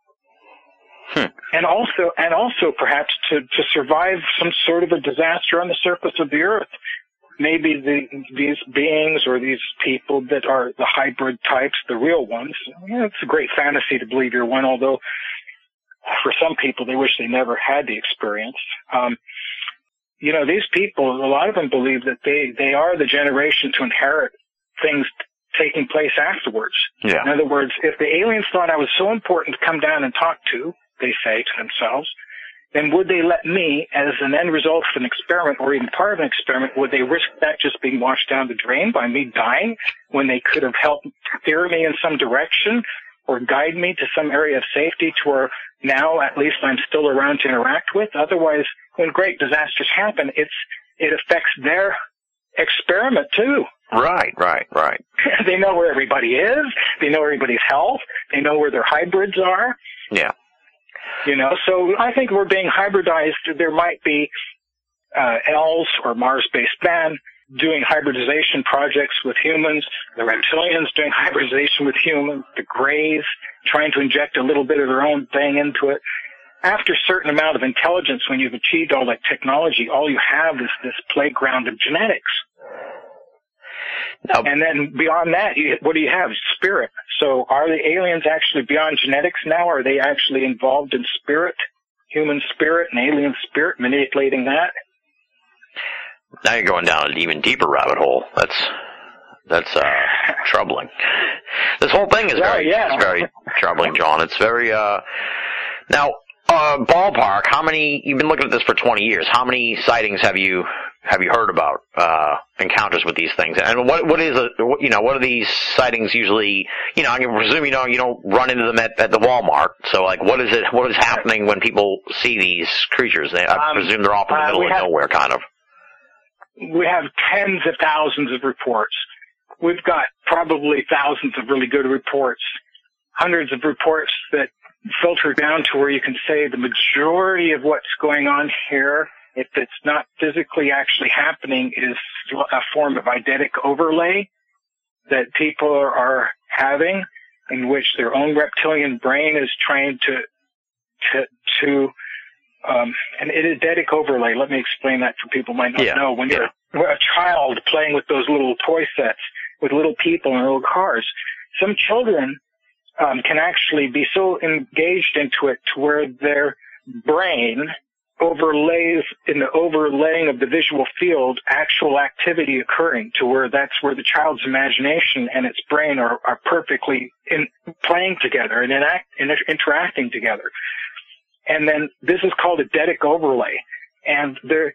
And also perhaps to survive some sort of a disaster on the surface of the earth. Maybe these beings or these people that are the hybrid types, the real ones, it's a great fantasy to believe you're one, although for some people they wish they never had the experience. These people, a lot of them believe that they are the generation to inherit things taking place afterwards. Yeah. In other words, if the aliens thought I was so important to come down and talk to, they say to themselves, then would they let me, as an end result of an experiment or even part of an experiment, would they risk that just being washed down the drain by me dying when they could have helped steer me in some direction or guide me to some area of safety to where now at least I'm still around to interact with? Otherwise, when great disasters happen, it affects their experiment too. Right. They know where everybody is. They know everybody's health. They know where their hybrids are. Yeah. So I think we're being hybridized. There might be elves or Mars-based man doing hybridization projects with humans, the reptilians doing hybridization with humans, the Greys trying to inject a little bit of their own thing into it. After a certain amount of intelligence, when you've achieved all that technology, all you have is this playground of genetics. Now, and then beyond that, what do you have? Spirit. So are the aliens actually beyond genetics now? Are they actually involved in spirit, human spirit and alien spirit, manipulating that? Now you're going down an even deeper rabbit hole. That's troubling. This whole thing is very troubling, John. It's very now ballpark. How many? You've been looking at this for 20 years. How many sightings have you heard about encounters with these things? And what are these sightings usually? I can presume you don't run into them at the Walmart. So what is happening when people see these creatures? I presume they're off in the middle of nowhere, kind of. We have tens of thousands of reports. We've got probably thousands of really good reports, hundreds of reports that filter down to where you can say the majority of what's going on here, if it's not physically actually happening, is a form of eidetic overlay that people are having, in which their own reptilian brain is trying to an eidetic overlay. Let me explain that for people who might not know. When you're a child playing with those little toy sets with little people and little cars, some children can actually be so engaged into it to where their brain overlays, in the overlaying of the visual field, actual activity occurring, to where that's where the child's imagination and its brain are perfectly playing together and interacting together. And then this is called eidetic overlay. And there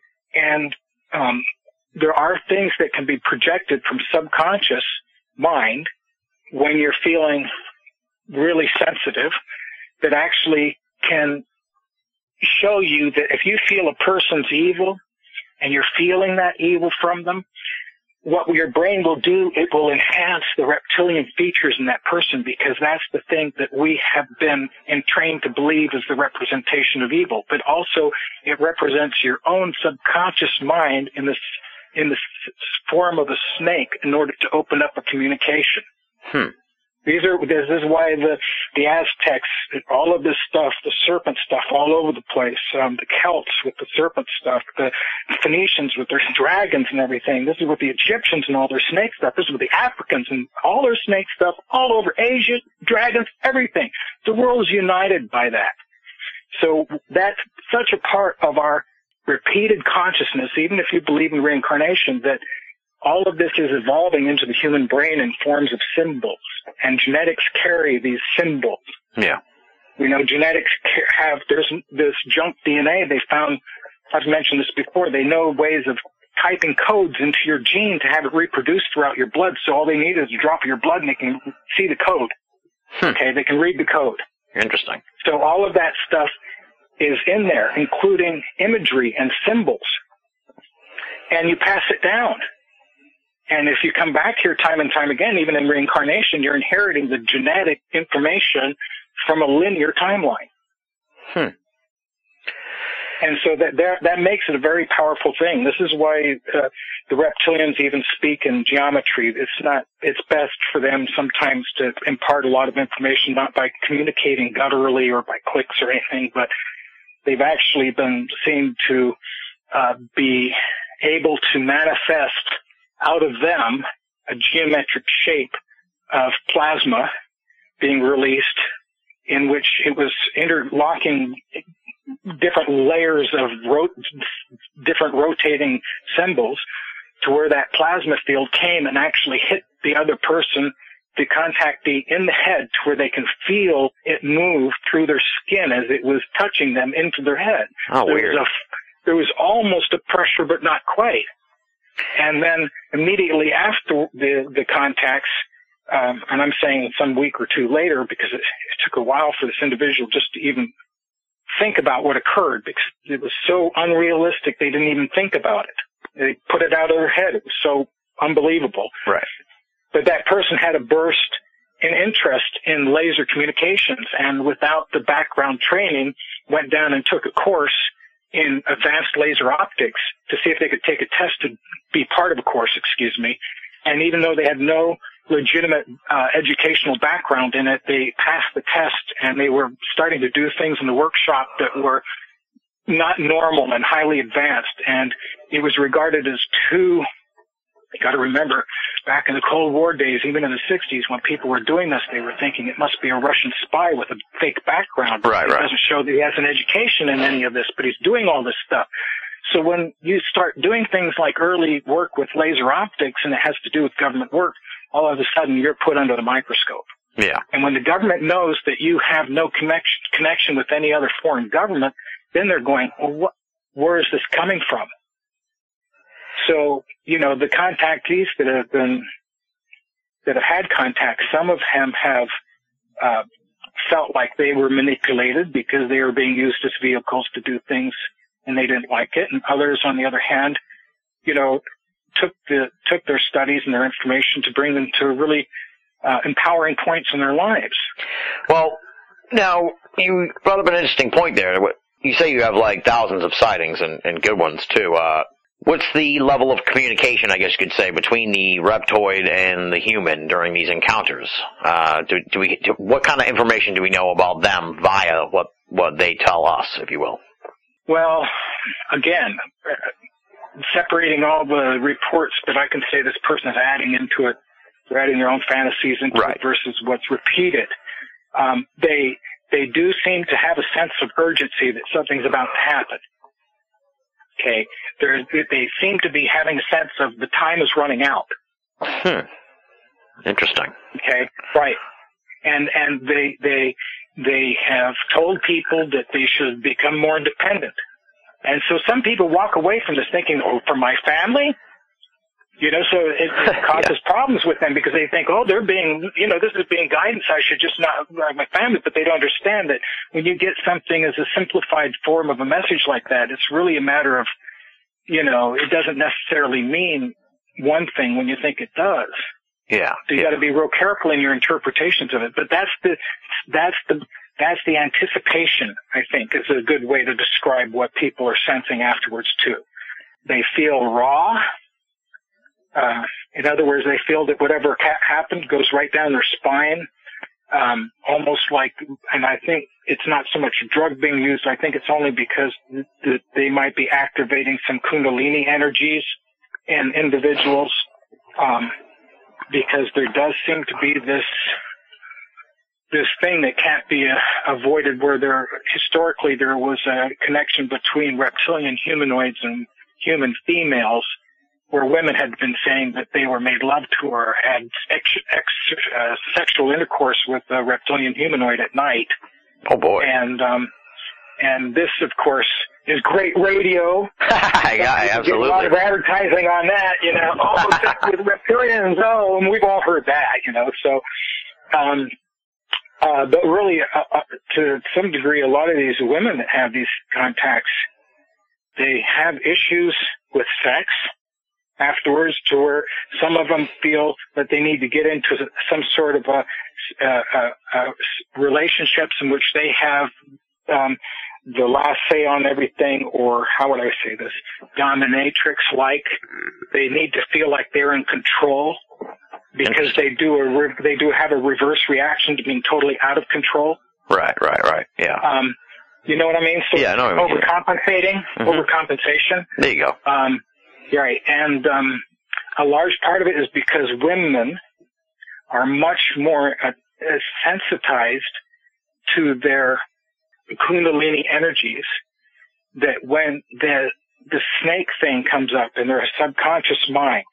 are things that can be projected from subconscious mind when you're feeling really sensitive that actually can show you that if you feel a person's evil and you're feeling that evil from them, what your brain will do, it will enhance the reptilian features in that person, because that's the thing that we have been trained to believe is the representation of evil. But also it represents your own subconscious mind in the form of a snake in order to open up a communication. This is why the Aztecs, all of this stuff, the serpent stuff all over the place, the Celts with the serpent stuff, the Phoenicians with their dragons and everything. This is with the Egyptians and all their snake stuff. This is with the Africans and all their snake stuff all over Asia, dragons, everything. The world is united by that. So that's such a part of our repeated consciousness, even if you believe in reincarnation, that all of this is evolving into the human brain in forms of symbols, and genetics carry these symbols. Yeah. We know genetics there's this junk DNA they found. I've mentioned this before. They know ways of typing codes into your gene to have it reproduce throughout your blood. So all they need is a drop of your blood and they can see the code. Okay, they can read the code. Interesting. So all of that stuff is in there, including imagery and symbols. And you pass it down. And if you come back here time and time again, even in reincarnation, you're inheriting the genetic information from a linear timeline. And so that makes it a very powerful thing. This is why the reptilians even speak in geometry. It's best for them sometimes to impart a lot of information, not by communicating gutturally or by clicks or anything, but they've actually been seen to be able to manifest out of them a geometric shape of plasma being released, in which it was interlocking different layers of different rotating symbols, to where that plasma field came and actually hit the other person, the contactee, in the head, to where they can feel it move through their skin as it was touching them into their head. Oh, weird. There was almost a pressure, but not quite. And then immediately after the contacts, and I'm saying some week or two later, because it took a while for this individual just to even think about what occurred, because it was so unrealistic they didn't even think about it. They put it out of their head. It was so unbelievable. Right. But that person had a burst in interest in laser communications, and without the background training, went down and took a course in advanced laser optics to see if they could take a test to be part of a course, And even though they had no legitimate educational background in it, they passed the test, and they were starting to do things in the workshop that were not normal and highly advanced. And it was regarded as too, you got to remember, back in the Cold War days, even in the 60s, when people were doing this, they were thinking it must be a Russian spy with a fake background. Right. It doesn't show that he has an education in any of this, but he's doing all this stuff. So when you start doing things like early work with laser optics, and it has to do with government work, all of a sudden you're put under the microscope. Yeah. And when the government knows that you have no connection with any other foreign government, then they're going, well, where is this coming from? So, the contactees that have had contact, some of them have felt like they were manipulated because they were being used as vehicles to do things and they didn't like it. And others, on the other hand, took their studies and their information to bring them to really empowering points in their lives. Well, now, you brought up an interesting point there. You say you have like thousands of sightings and good ones too. What's the level of communication, I guess you could say, between the reptoid and the human during these encounters? What kind of information do we know about them via what they tell us, if you will? Well, again, separating all the reports that I can say this person is adding into it, they're adding their own fantasies into it versus what's repeated. They do seem to have a sense of urgency that something's about to happen. Okay, they seem to be having a sense of the time is running out. Interesting. Okay, right. And they have told people that they should become more independent. And so some people walk away from this thinking, oh, for my family? So it causes problems with them because they think, oh, they're being, this is being guidance. I should just not like my family. But they don't understand that when you get something as a simplified form of a message like that, it's really a matter of, it doesn't necessarily mean one thing when you think it does. Yeah. So you got to be real careful in your interpretations of it. But that's the anticipation, I think, is a good way to describe what people are sensing afterwards too. They feel raw. In other words, they feel that whatever happened goes right down their spine, almost like, and I think it's not so much drug being used, I think it's only because they might be activating some kundalini energies in individuals, because there does seem to be this thing that can't be avoided where historically there was a connection between reptilian humanoids and human females, where women had been saying that they were made love to or had sexual intercourse with a reptilian humanoid at night. Oh boy! And this, of course, is great radio. Yeah, absolutely. A lot of advertising on that, you know. Oh, sex with reptilians. Oh, and we've all heard that, you know. So, but really, to some degree, a lot of these women that have these contacts, they have issues with sex afterwards, to where some of them feel that they need to get into some sort of relationships in which they have the last say on everything, or how would I say this, dominatrix-like. They need to feel like they're in control, because they do have a reverse reaction to being totally out of control. Right. Yeah. You know what I mean? So yeah, I know what you mean. Overcompensation. There you go. Right. And a large part of it is because women are much more sensitized to their Kundalini energies, that when the snake thing comes up in their subconscious mind,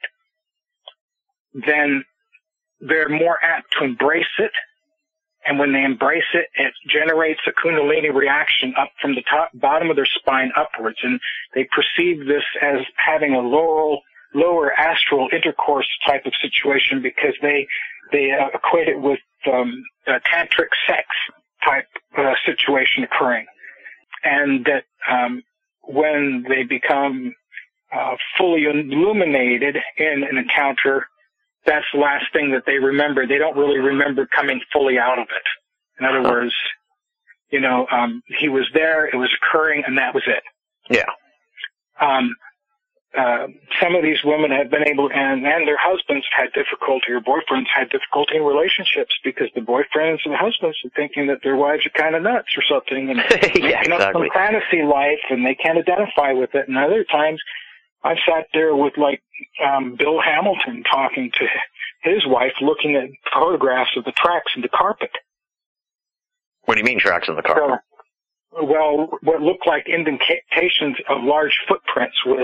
then they're more apt to embrace it. And when they embrace it, it generates a Kundalini reaction up from the bottom of their spine upwards. And they perceive this as having a lower astral intercourse type of situation, because they equate it with a tantric sex type situation occurring. And that when they become fully illuminated in an encounter, that's the last thing that they remember. They don't really remember coming fully out of it. In other words, you know, he was there, it was occurring, and that was it. Yeah. Some of these women have been able, and their husbands had difficulty, or boyfriends had difficulty in relationships, because the boyfriends and the husbands are thinking that their wives are kind of nuts or something, and yeah, making up some fantasy life, and they can't identify with it. And other times, I sat there with, like, Bill Hamilton talking to his wife, looking at photographs of the tracks in the carpet. What do you mean, tracks in the carpet? So, well, what looked like indentations of large footprints with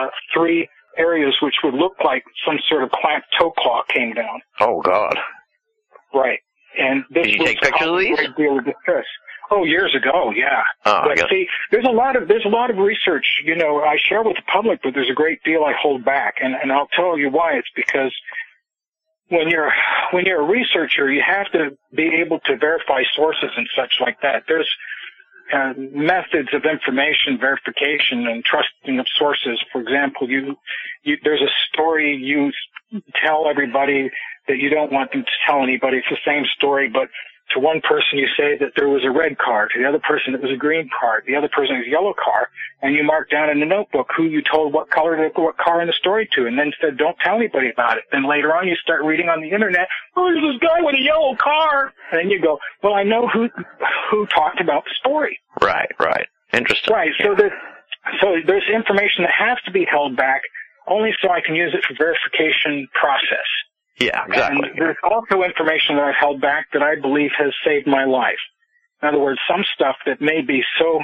3 areas which would look like some sort of clamped toe claw came down. Oh, God. Right. And this Did you take pictures of these? A great deal of distress. Oh, years ago, yeah. Oh, but see, there's a lot of research, you know, I share with the public, but there's a great deal I hold back, and I'll tell you why. It's because when you're a researcher, you have to be able to verify sources and such like that. There's methods of information verification and trusting of sources. For example, there's a story you tell everybody that you don't want them to tell anybody. It's the same story, but to one person you say that there was a red car, to the other person it was a green car, the other person it was a yellow car, and you mark down in the notebook who you told what car in the story to, and then said don't tell anybody about it. Then later on you start reading on the internet, oh, there's this guy with a yellow car, and then you go, well, I know who talked about the story. Right. Interesting. Right, so there's information that has to be held back only so I can use it for verification process. Yeah, exactly. And there's also information that I've held back that I believe has saved my life. In other words, some stuff that may be so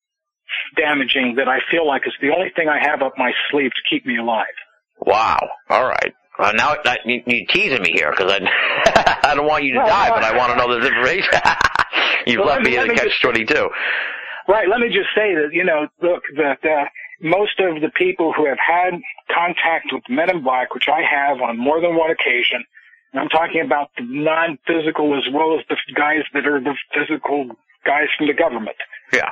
damaging that I feel like it's the only thing I have up my sleeve to keep me alive. Wow. All right. Now you're teasing me here, because I don't want you to die, but I want to know this information. You've left me in a catch-22. Right. Let me just say that, you know, look, that most of the people who have had contact with Men in Black, which I have on more than one occasion, and I'm talking about the non-physical as well as the guys that are the physical guys from the government. Yeah.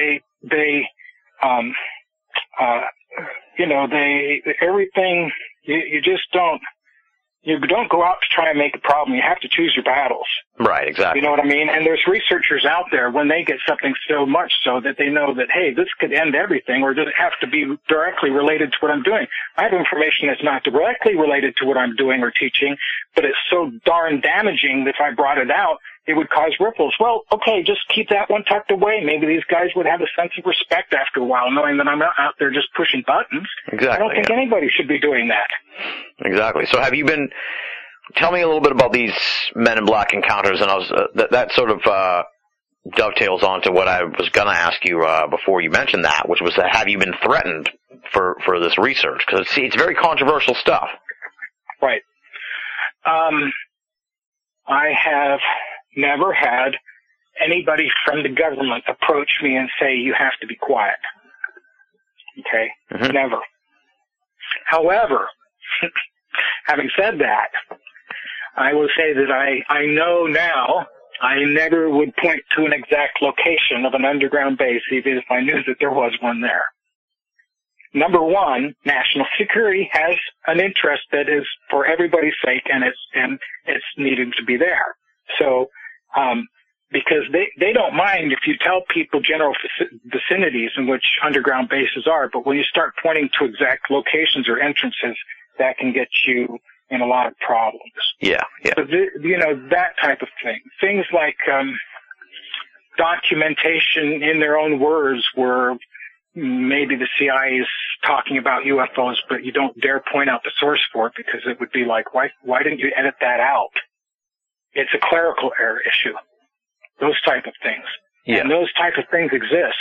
Everything, you just don't go out to try and make a problem. You have to choose your battles. Right, exactly. You know what I mean? And there's researchers out there, when they get something so much so that they know that, hey, this could end everything, or does it have to be directly related to what I'm doing? I have information that's not directly related to what I'm doing or teaching, but it's so darn damaging that if I brought it out, it would cause ripples. Well, okay, just keep that one tucked away. Maybe these guys would have a sense of respect after a while, knowing that I'm not out there just pushing buttons. Exactly. I don't think anybody should be doing that. Exactly. So tell me a little bit about these Men in Black encounters, and I was that sort of dovetails onto what I was going to ask you before you mentioned that, which was have you been threatened for this research? Because it's very controversial stuff. Right. I have never had anybody from the government approach me and say, you have to be quiet. Okay? Mm-hmm. Never. However, having said that, I will say that I know now I never would point to an exact location of an underground base, even if I knew that there was one there. Number one, national security has an interest that is for everybody's sake, and it's needed to be there. So, because they don't mind if you tell people general vicinities in which underground bases are, but when you start pointing to exact locations or entrances, that can get you in a lot of problems. Yeah. So that type of thing. Things like documentation in their own words where maybe the CIA is talking about UFOs, but you don't dare point out the source for it because it would be like, why didn't you edit that out? It's a clerical error issue. Those type of things. Yeah. And those type of things exist.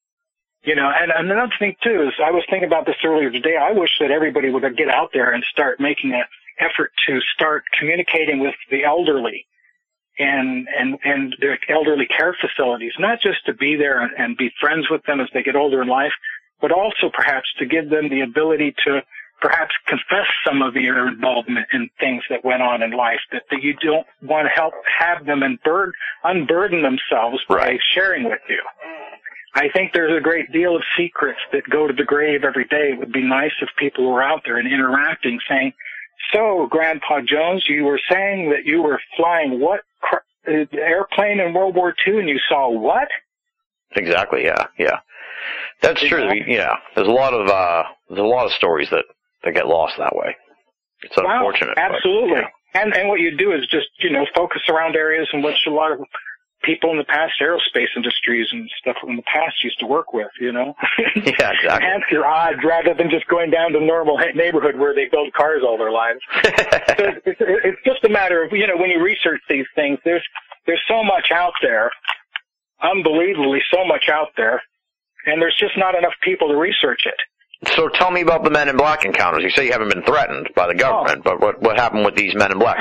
And another thing too is I was thinking about this earlier today. I wish that everybody would get out there and start making an effort to start communicating with the elderly and the elderly care facilities, not just to be there and be friends with them as they get older in life, but also perhaps to give them the ability to perhaps confess some of your involvement in things that went on in life that you don't want to help have them unburden themselves by sharing with you. I think there's a great deal of secrets that go to the grave every day. It would be nice if people were out there and interacting, saying, so, Grandpa Jones, you were saying that you were flying what airplane in World War II and you saw what? Exactly, yeah. That's true. There's a lot of stories that get lost that way. It's unfortunate. Absolutely. But, yeah. And what you do is just, focus around areas in which a lot of people in the past, aerospace industries and stuff in the past used to work with, Yeah, exactly. Enhance your odds rather than just going down to the normal neighborhood where they build cars all their lives. So it's just a matter of, when you research these things, there's so much out there, unbelievably so much out there, and there's just not enough people to research it. So tell me about the Men in Black encounters. You say you haven't been threatened by the government, but what happened with these Men in Black?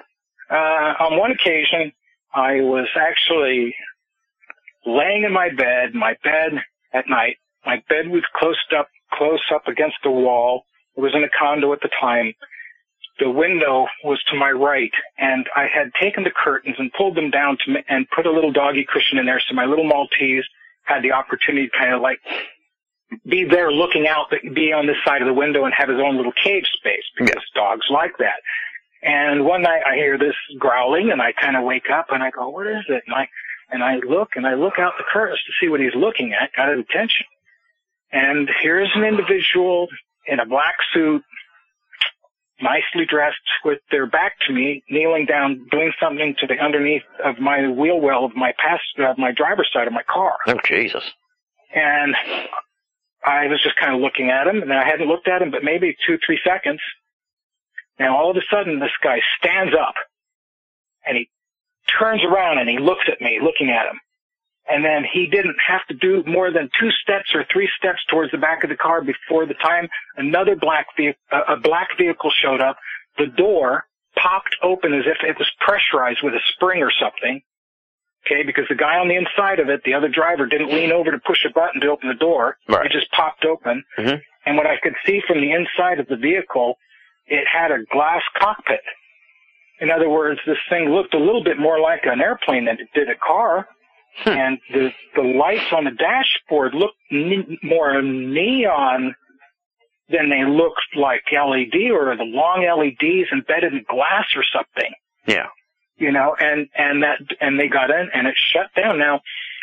On one occasion, I was actually laying in my bed at night. My bed was close up against the wall. It was in a condo at the time. The window was to my right, and I had taken the curtains and pulled them down and put a little doggy cushion in there so my little Maltese had the opportunity to kind of like be there looking out, be on this side of the window and have his own little cage space because dogs like that. And one night I hear this growling and I kind of wake up and I go, what is it? And I look out the curtains to see what he's looking at, got his attention. And here's an individual in a black suit, nicely dressed with their back to me, kneeling down, doing something to the underneath of my wheel well of my driver's side of my car. Oh, Jesus. And I was just kind of looking at him, and I hadn't looked at him but maybe 2-3 seconds. Now, all of a sudden, this guy stands up, and he turns around, and he looks at me, looking at him. And then he didn't have to do more than 2 steps or 3 steps towards the back of the car before the time another black vehicle showed up. The door popped open as if it was pressurized with a spring or something. Okay, because the guy on the inside of it, the other driver, didn't lean over to push a button to open the door. Right. It just popped open. Mm-hmm. And what I could see from the inside of the vehicle, it had a glass cockpit. In other words, this thing looked a little bit more like an airplane than it did a car. And the lights on the dashboard looked more neon than they looked like LED or the long LEDs embedded in glass or something. Yeah. And they got in and it shut down. Now,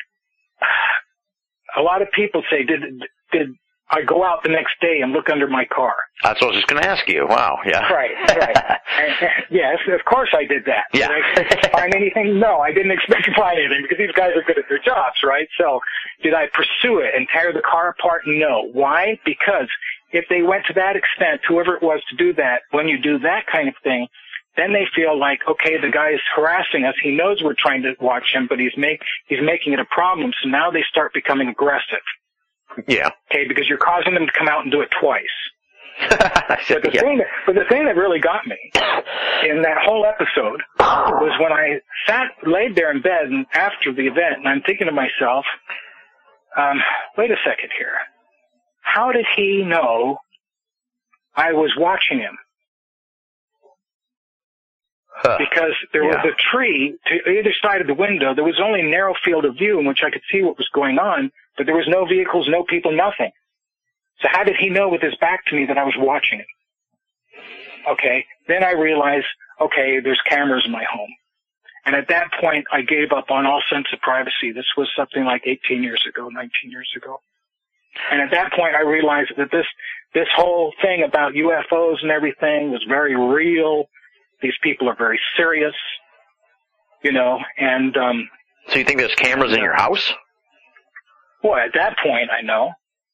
a lot of people say, did I go out the next day and look under my car? That's what I was just going to ask you. Wow, yeah. Right. Yes, of course I did that. Yeah. Did I find anything? No, I didn't expect to find anything because these guys are good at their jobs, right? So did I pursue it and tear the car apart? No. Why? Because if they went to that extent, whoever it was to do that, when you do that kind of thing, then they feel like, okay, the guy is harassing us. He knows we're trying to watch him, but he's making it a problem. So now they start becoming aggressive. Yeah. Okay, because you're causing them to come out and do it twice. But the thing that really got me in that whole episode was when I laid there in bed and after the event, and I'm thinking to myself, wait a second here. How did he know I was watching him? Because there was a tree to either side of the window. There was only a narrow field of view in which I could see what was going on, but there was no vehicles, no people, nothing. So how did he know with his back to me that I was watching him? Okay. Then I realized, okay, there's cameras in my home. And at that point, I gave up on all sense of privacy. This was something like 18 years ago, 19 years ago. And at that point, I realized that this whole thing about UFOs and everything was very real. These people are very serious, you know, and... So you think there's cameras in your house? Well, at that point, I know.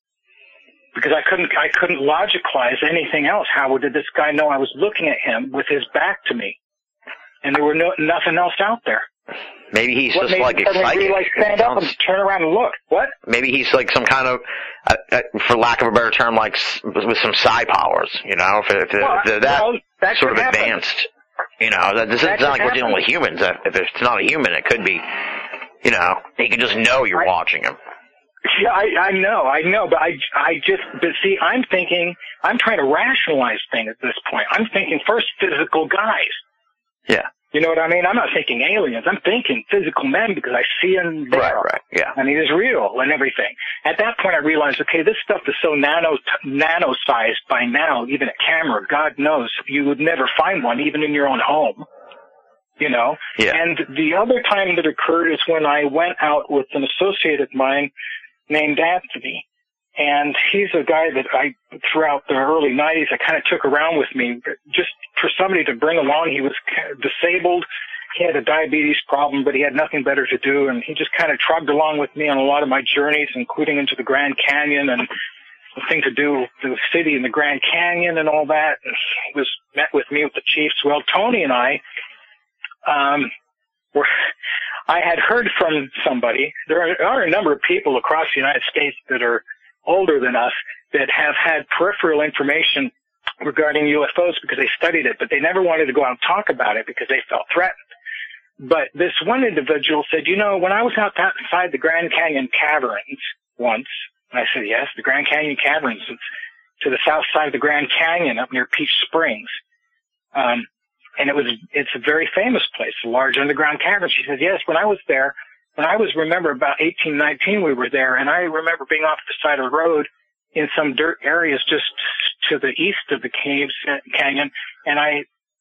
Because I couldn't logicalize anything else. How did this guy know I was looking at him with his back to me? And there were nothing else out there. Maybe he's just like excited. Like stand up and turn around and look. What? Maybe he's like some kind of, for lack of a better term, like with some psi powers, you know, if they're that sort of advanced. You know, this isn't like we're dealing with humans. If it's not a human, it could be, you know, he can just know you're watching him. Yeah, I know, but but see, I'm trying to rationalize things at this point. I'm thinking first physical guys. Yeah. You know what I mean? I'm not thinking aliens. I'm thinking physical men because I see him there. Right, yeah. And he's real and everything. At that point, I realized, okay, this stuff is so nano-sized by now, even a camera, God knows, you would never find one, even in your own home. You know? Yeah. And the other time that occurred is when I went out with an associate of mine named Anthony. And he's a guy that throughout the early 90s, I kind of took around with me just for somebody to bring along. He was disabled. He had a diabetes problem, but he had nothing better to do. And he just kind of trudged along with me on a lot of my journeys, including into the Grand Canyon and the thing to do with the city and the Grand Canyon and all that. And he met with me with the chiefs. Well, Tony and I had heard from somebody. There are a number of people across the United States that are older than us that have had peripheral information regarding UFOs because they studied it, but they never wanted to go out and talk about it because they felt threatened. But this one individual said, you know, when I was outside the Grand Canyon Caverns once, and I said, yes, the Grand Canyon Caverns, it's to the south side of the Grand Canyon up near Peach Springs. And it's a very famous place, a large underground cavern. She said, yes, when I was there, remember about 1819 we were there, and I remember being off the side of the road in some dirt areas just to the east of the canyon, and I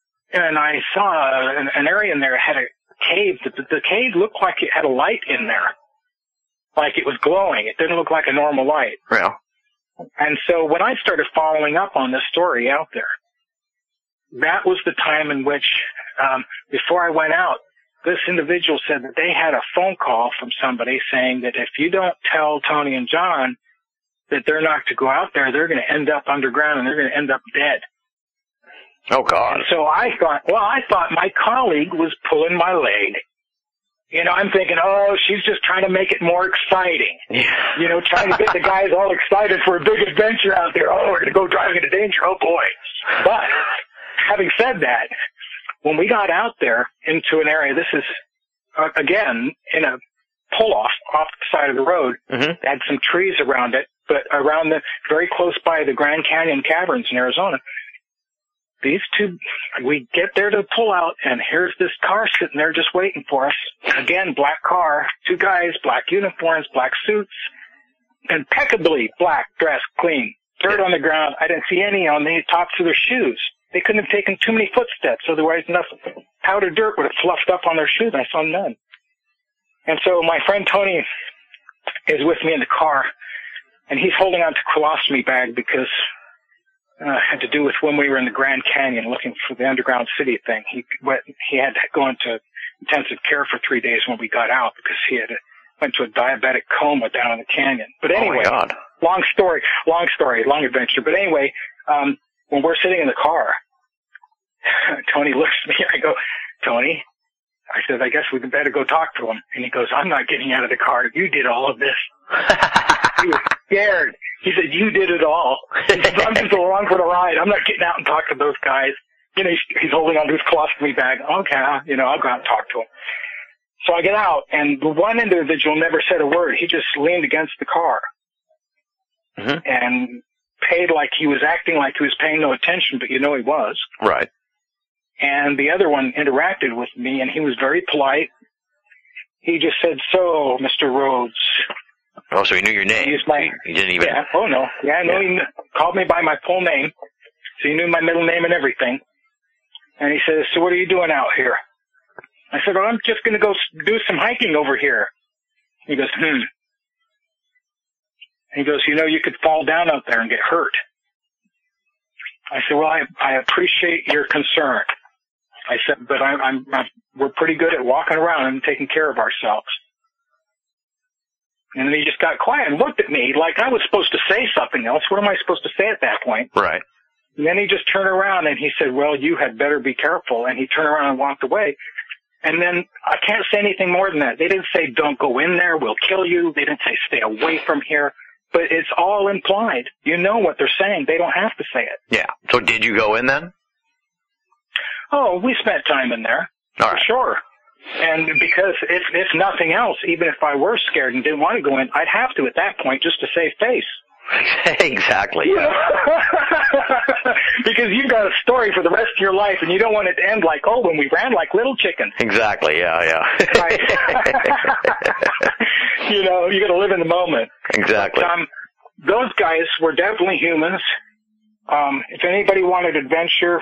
saw an area in there that had a cave. The cave looked like it had a light in there, like it was glowing. It didn't look like a normal light. Yeah. And so when I started following up on this story out there, that was the time in which, before I went out, this individual said that they had a phone call from somebody saying that if you don't tell Tony and John that they're not to go out there, they're going to end up underground and they're going to end up dead. Oh, God. And so I thought my colleague was pulling my leg. You know, I'm thinking, oh, she's just trying to make it more exciting. Yeah. You know, trying to get the guys all excited for a big adventure out there. Oh, we're going to go driving into danger. Oh, boy. But having said that, when we got out there into an area, this is, again, in a pull-off off the side of the road, had some trees around it, but around very close by the Grand Canyon Caverns in Arizona. These two, we get there to pull out, and here's this car sitting there just waiting for us. Again, black car, two guys, black uniforms, black suits, impeccably black, dressed, clean. Dirt on the ground. I didn't see any on the tops of their shoes. They couldn't have taken too many footsteps, otherwise enough powdered dirt would have fluffed up on their shoes. I saw none. And so my friend Tony is with me in the car, and he's holding on to a colostomy bag because had to do with when we were in the Grand Canyon looking for the underground city thing. He had to go into intensive care for 3 days when we got out because he had went to a diabetic coma down in the canyon. But anyway, oh my God. long story, long adventure. But anyway, when we're sitting in the car, Tony looks at me. I go, Tony, I said, I guess we better go talk to him. And he goes, I'm not getting out of the car. You did all of this. He was scared. He said, "You did it all." He said, "I'm just along for the ride. I'm not getting out and talk to those guys." You know, he's holding on to his colostomy bag. Okay, you know, I'll go out and talk to him. So I get out, and the one individual never said a word. He just leaned against the car and paid like he was acting like he was paying no attention, but you know he was. Right. And the other one interacted with me, and he was very polite. He just said, "So, Mr. Rhodes." Oh, so he knew your name. He didn't even... Yeah, oh no. Yeah, I know. He called me by my full name, so he knew my middle name and everything. And he says, "So what are you doing out here?" I said, "Oh, I'm just going to go do some hiking over here." He goes, And he goes, "You know, you could fall down out there and get hurt." I said, "Well, I appreciate your concern." I said, "But we're pretty good at walking around and taking care of ourselves." And then he just got quiet and looked at me like I was supposed to say something else. What am I supposed to say at that point? Right. And then he just turned around and he said, "Well, you had better be careful." And he turned around and walked away. And then I can't say anything more than that. They didn't say, "Don't go in there, we'll kill you." They didn't say, "Stay away from here." But it's all implied. You know what they're saying. They don't have to say it. Yeah. So did you go in then? Oh, we spent time in there. All for right. Sure. And because if nothing else, even if I were scared and didn't want to go in, I'd have to at that point just to save face. Exactly. Yeah. Because you've got a story for the rest of your life, and you don't want it to end like, "Oh, when we ran like little chickens." Exactly. Yeah. Right. You know, you got to live in the moment. Exactly. But, those guys were definitely humans. If anybody wanted adventure,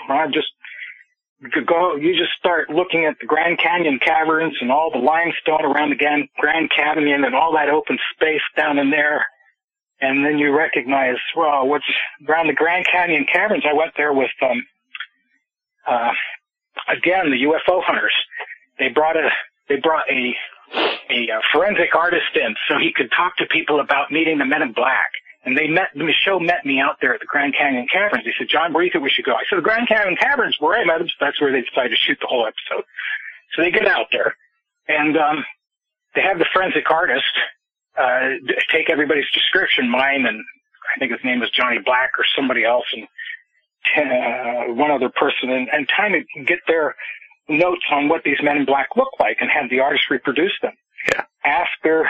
you just start looking at the Grand Canyon caverns and all the limestone around the Grand Canyon and all that open space down in there. And then you recognize, well, what's around the Grand Canyon caverns. I went there with, again, the UFO hunters. They brought a forensic artist in so he could talk to people about meeting the Men in Black. And the show met me out there at the Grand Canyon Caverns. They said, "John, where do you think we should go?" I said, "The Grand Canyon Caverns, where I met them." That's where they decided to shoot the whole episode. So they get out there, and they have the forensic artist take everybody's description, mine, and I think his name was Johnny Black or somebody else, and one other person, and kind of get their notes on what these Men in Black look like and have the artist reproduce them. Yeah. After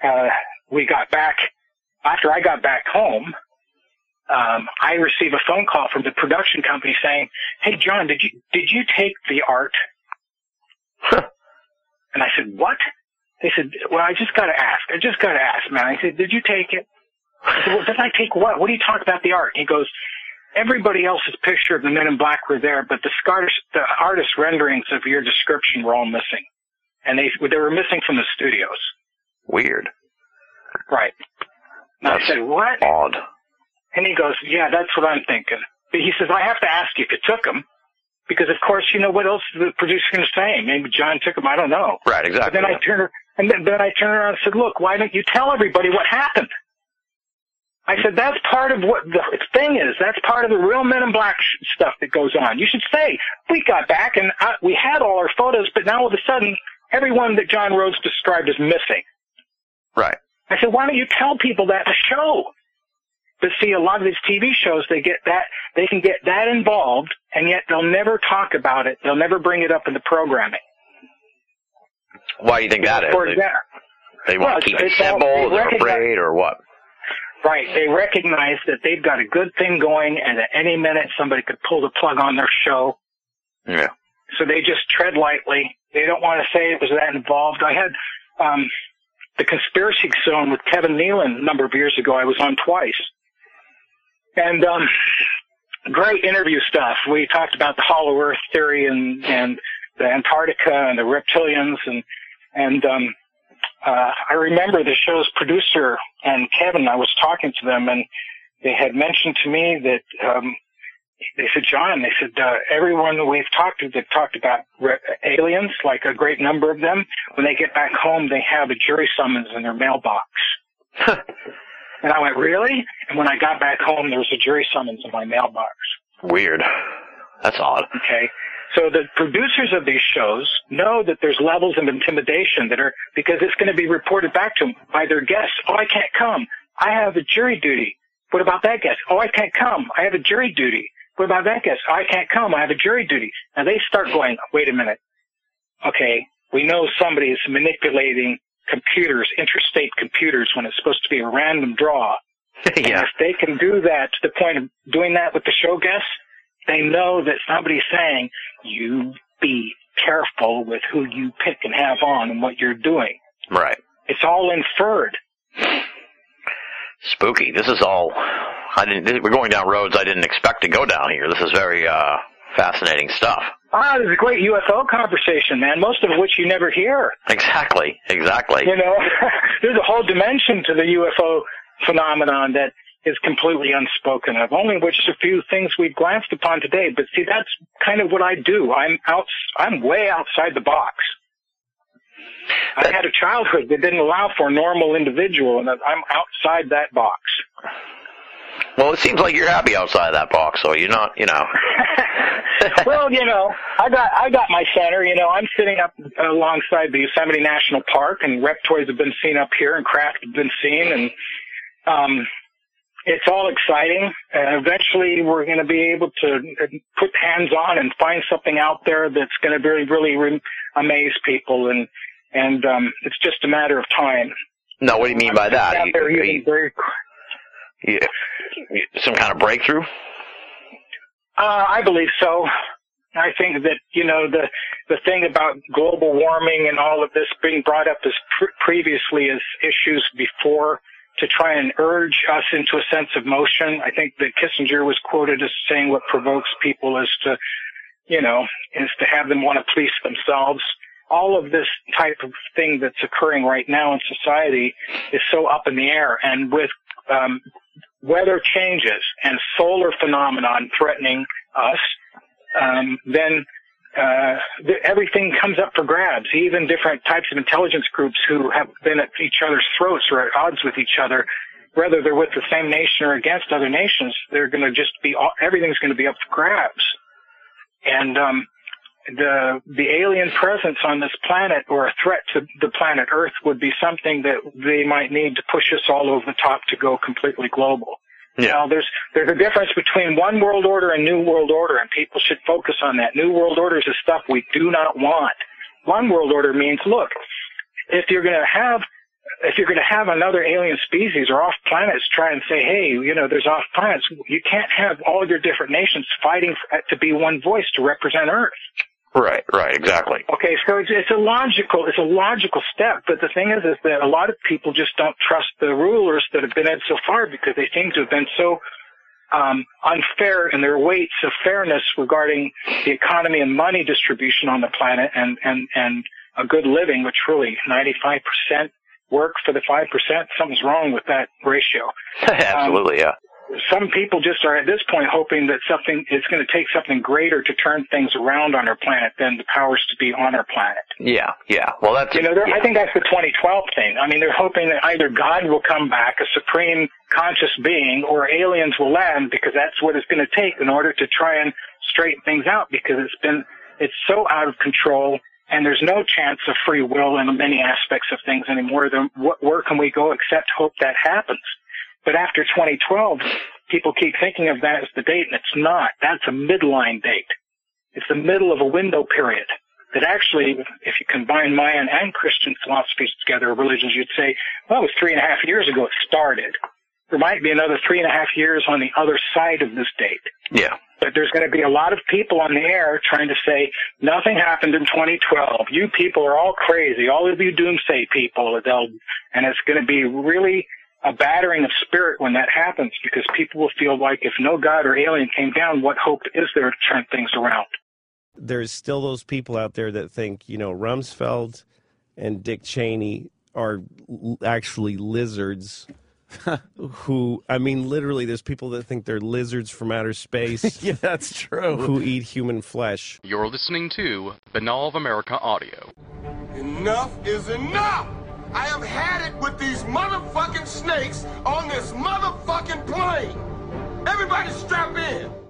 I got back home, I received a phone call from the production company saying, "Hey, John, did you take the art?" And I said, "What?" They said, "Well, I just got to ask, man." I said, "Did you take it?" I said, "Well, did I take what? What are you talking about the art?" He goes, "Everybody else's picture of the Men in Black were there, but the artist renderings of your description were all missing. And they were missing from the studios." Weird. Right. And I said, "What?" Odd. And he goes, "Yeah, that's what I'm thinking." But he says, "I have to ask you if you took them. Because, of course, you know, what else is the producer going to say? Maybe John took them. I don't know." Right, exactly. But then I turned around and said, "Look, why don't you tell everybody what happened?" I said, "That's part of what the thing is. That's part of the real Men in Black stuff that goes on. You should say, we got back and we had all our photos, but now all of a sudden, everyone that John Rhodes described is missing." Right. I said, "Why don't you tell people that in the show?" But see, a lot of these TV shows, they can get that involved, and yet they'll never talk about it. They'll never bring it up in the programming. Why do you think that is? For example, They want to keep it simple, they're afraid, or what? Right. They recognize that they've got a good thing going, and at any minute somebody could pull the plug on their show. Yeah. So they just tread lightly. They don't want to say it was that involved. I had the Conspiracy Zone with Kevin Nealon a number of years ago. I was on twice. And great interview stuff. We talked about the Hollow Earth theory and the Antarctica and the reptilians and I remember the show's producer and Kevin, I was talking to them, and they had mentioned to me that they said, "John," they said, "everyone that we've talked to, they've talked about aliens, like a great number of them. When they get back home, they have a jury summons in their mailbox." And I went, "Really?" And when I got back home, there was a jury summons in my mailbox. Weird. That's odd. Okay. So the producers of these shows know that there's levels of intimidation because it's going to be reported back to them by their guests. "Oh, I can't come. I have a jury duty. What about that guest? Oh, I can't come. I have a jury duty. What about that guest? I can't come. I have a jury duty. Now they start going, wait a minute. Okay, we know somebody is manipulating computers, interstate computers, when it's supposed to be a random draw. Yeah. And if they can do that to the point of doing that with the show guests, they know that somebody's saying, you be careful with who you pick and have on and what you're doing. Right. It's all inferred. Spooky. This is all... we're going down roads I didn't expect to go down here. This is very fascinating stuff. This is a great UFO conversation, man, most of which you never hear. Exactly. You know, there's a whole dimension to the UFO phenomenon that is completely unspoken of, only which a few things we've glanced upon today. But see, that's kind of what I do. I'm way outside the box. I had a childhood that didn't allow for a normal individual, and I'm outside that box. Well, it seems like you're happy outside that box, so you're not, you know. Well, you know, I got my center. You know, I'm sitting up alongside the Yosemite National Park, and reptoids have been seen up here, and craft have been seen, and it's all exciting. Eventually, we're going to be able to put hands on and find something out there that's going to really amaze people, and it's just a matter of time. No, what do you mean by that? Some kind of breakthrough? I believe so. I think that, you know, the thing about global warming and all of this being brought up as previously as issues before to try and urge us into a sense of motion. I think that Kissinger was quoted as saying what provokes people is to have them want to police themselves. All of this type of thing that's occurring right now in society is so up in the air, and with weather changes and solar phenomenon threatening us, then everything comes up for grabs. Even different types of intelligence groups who have been at each other's throats or at odds with each other, whether they're with the same nation or against other nations, they're going to just be, everything's going to be up for grabs. And the alien presence on this planet, or a threat to the planet Earth, would be something that they might need to push us all over the top to go completely global. Yeah. Now, there's a difference between one world order and new world order, and people should focus on that. New world order is the stuff we do not want. One world order means, look, if you're going to have another alien species or off planets try and say, hey, you know, there's off planets, you can't have all your different nations fighting to be one voice to represent Earth. Right, exactly. Okay, so it's a logical step, but the thing is that a lot of people just don't trust the rulers that have been in so far, because they seem to have been so unfair in their weights of fairness regarding the economy and money distribution on the planet, and a good living, which really 95% work for the 5%. Something's wrong with that ratio. Absolutely, yeah. Some people just are at this point hoping that it's going to take something greater to turn things around on our planet than the powers to be on our planet. Yeah. Well, that's... I think that's the 2012 thing. I mean, they're hoping that either God will come back, a supreme conscious being, or aliens will land, because that's what it's going to take in order to try and straighten things out, because it's so out of control, and there's no chance of free will in many aspects of things anymore. Where can we go except hope that happens? But after 2012, people keep thinking of that as the date, and it's not. That's a midline date. It's the middle of a window period. That actually, if you combine Mayan and Christian philosophies together, religions, you'd say, well, it was 3.5 years ago it started. There might be another 3.5 years on the other side of this date. Yeah. But there's going to be a lot of people on the air trying to say, nothing happened in 2012. You people are all crazy. All of you doomsday people. And it's going to be really a battering of spirit when that happens, because people will feel like if no God or alien came down, what hope is there to turn things around? There's still those people out there that think, you know, Rumsfeld and Dick Cheney are actually lizards. Who, I mean, literally, there's people that think they're lizards from outer space. Yeah, that's true. Who eat human flesh. You're listening to Banal of America Audio. Enough is enough! I have had it with these motherfucking snakes on this motherfucking plane! Everybody strap in!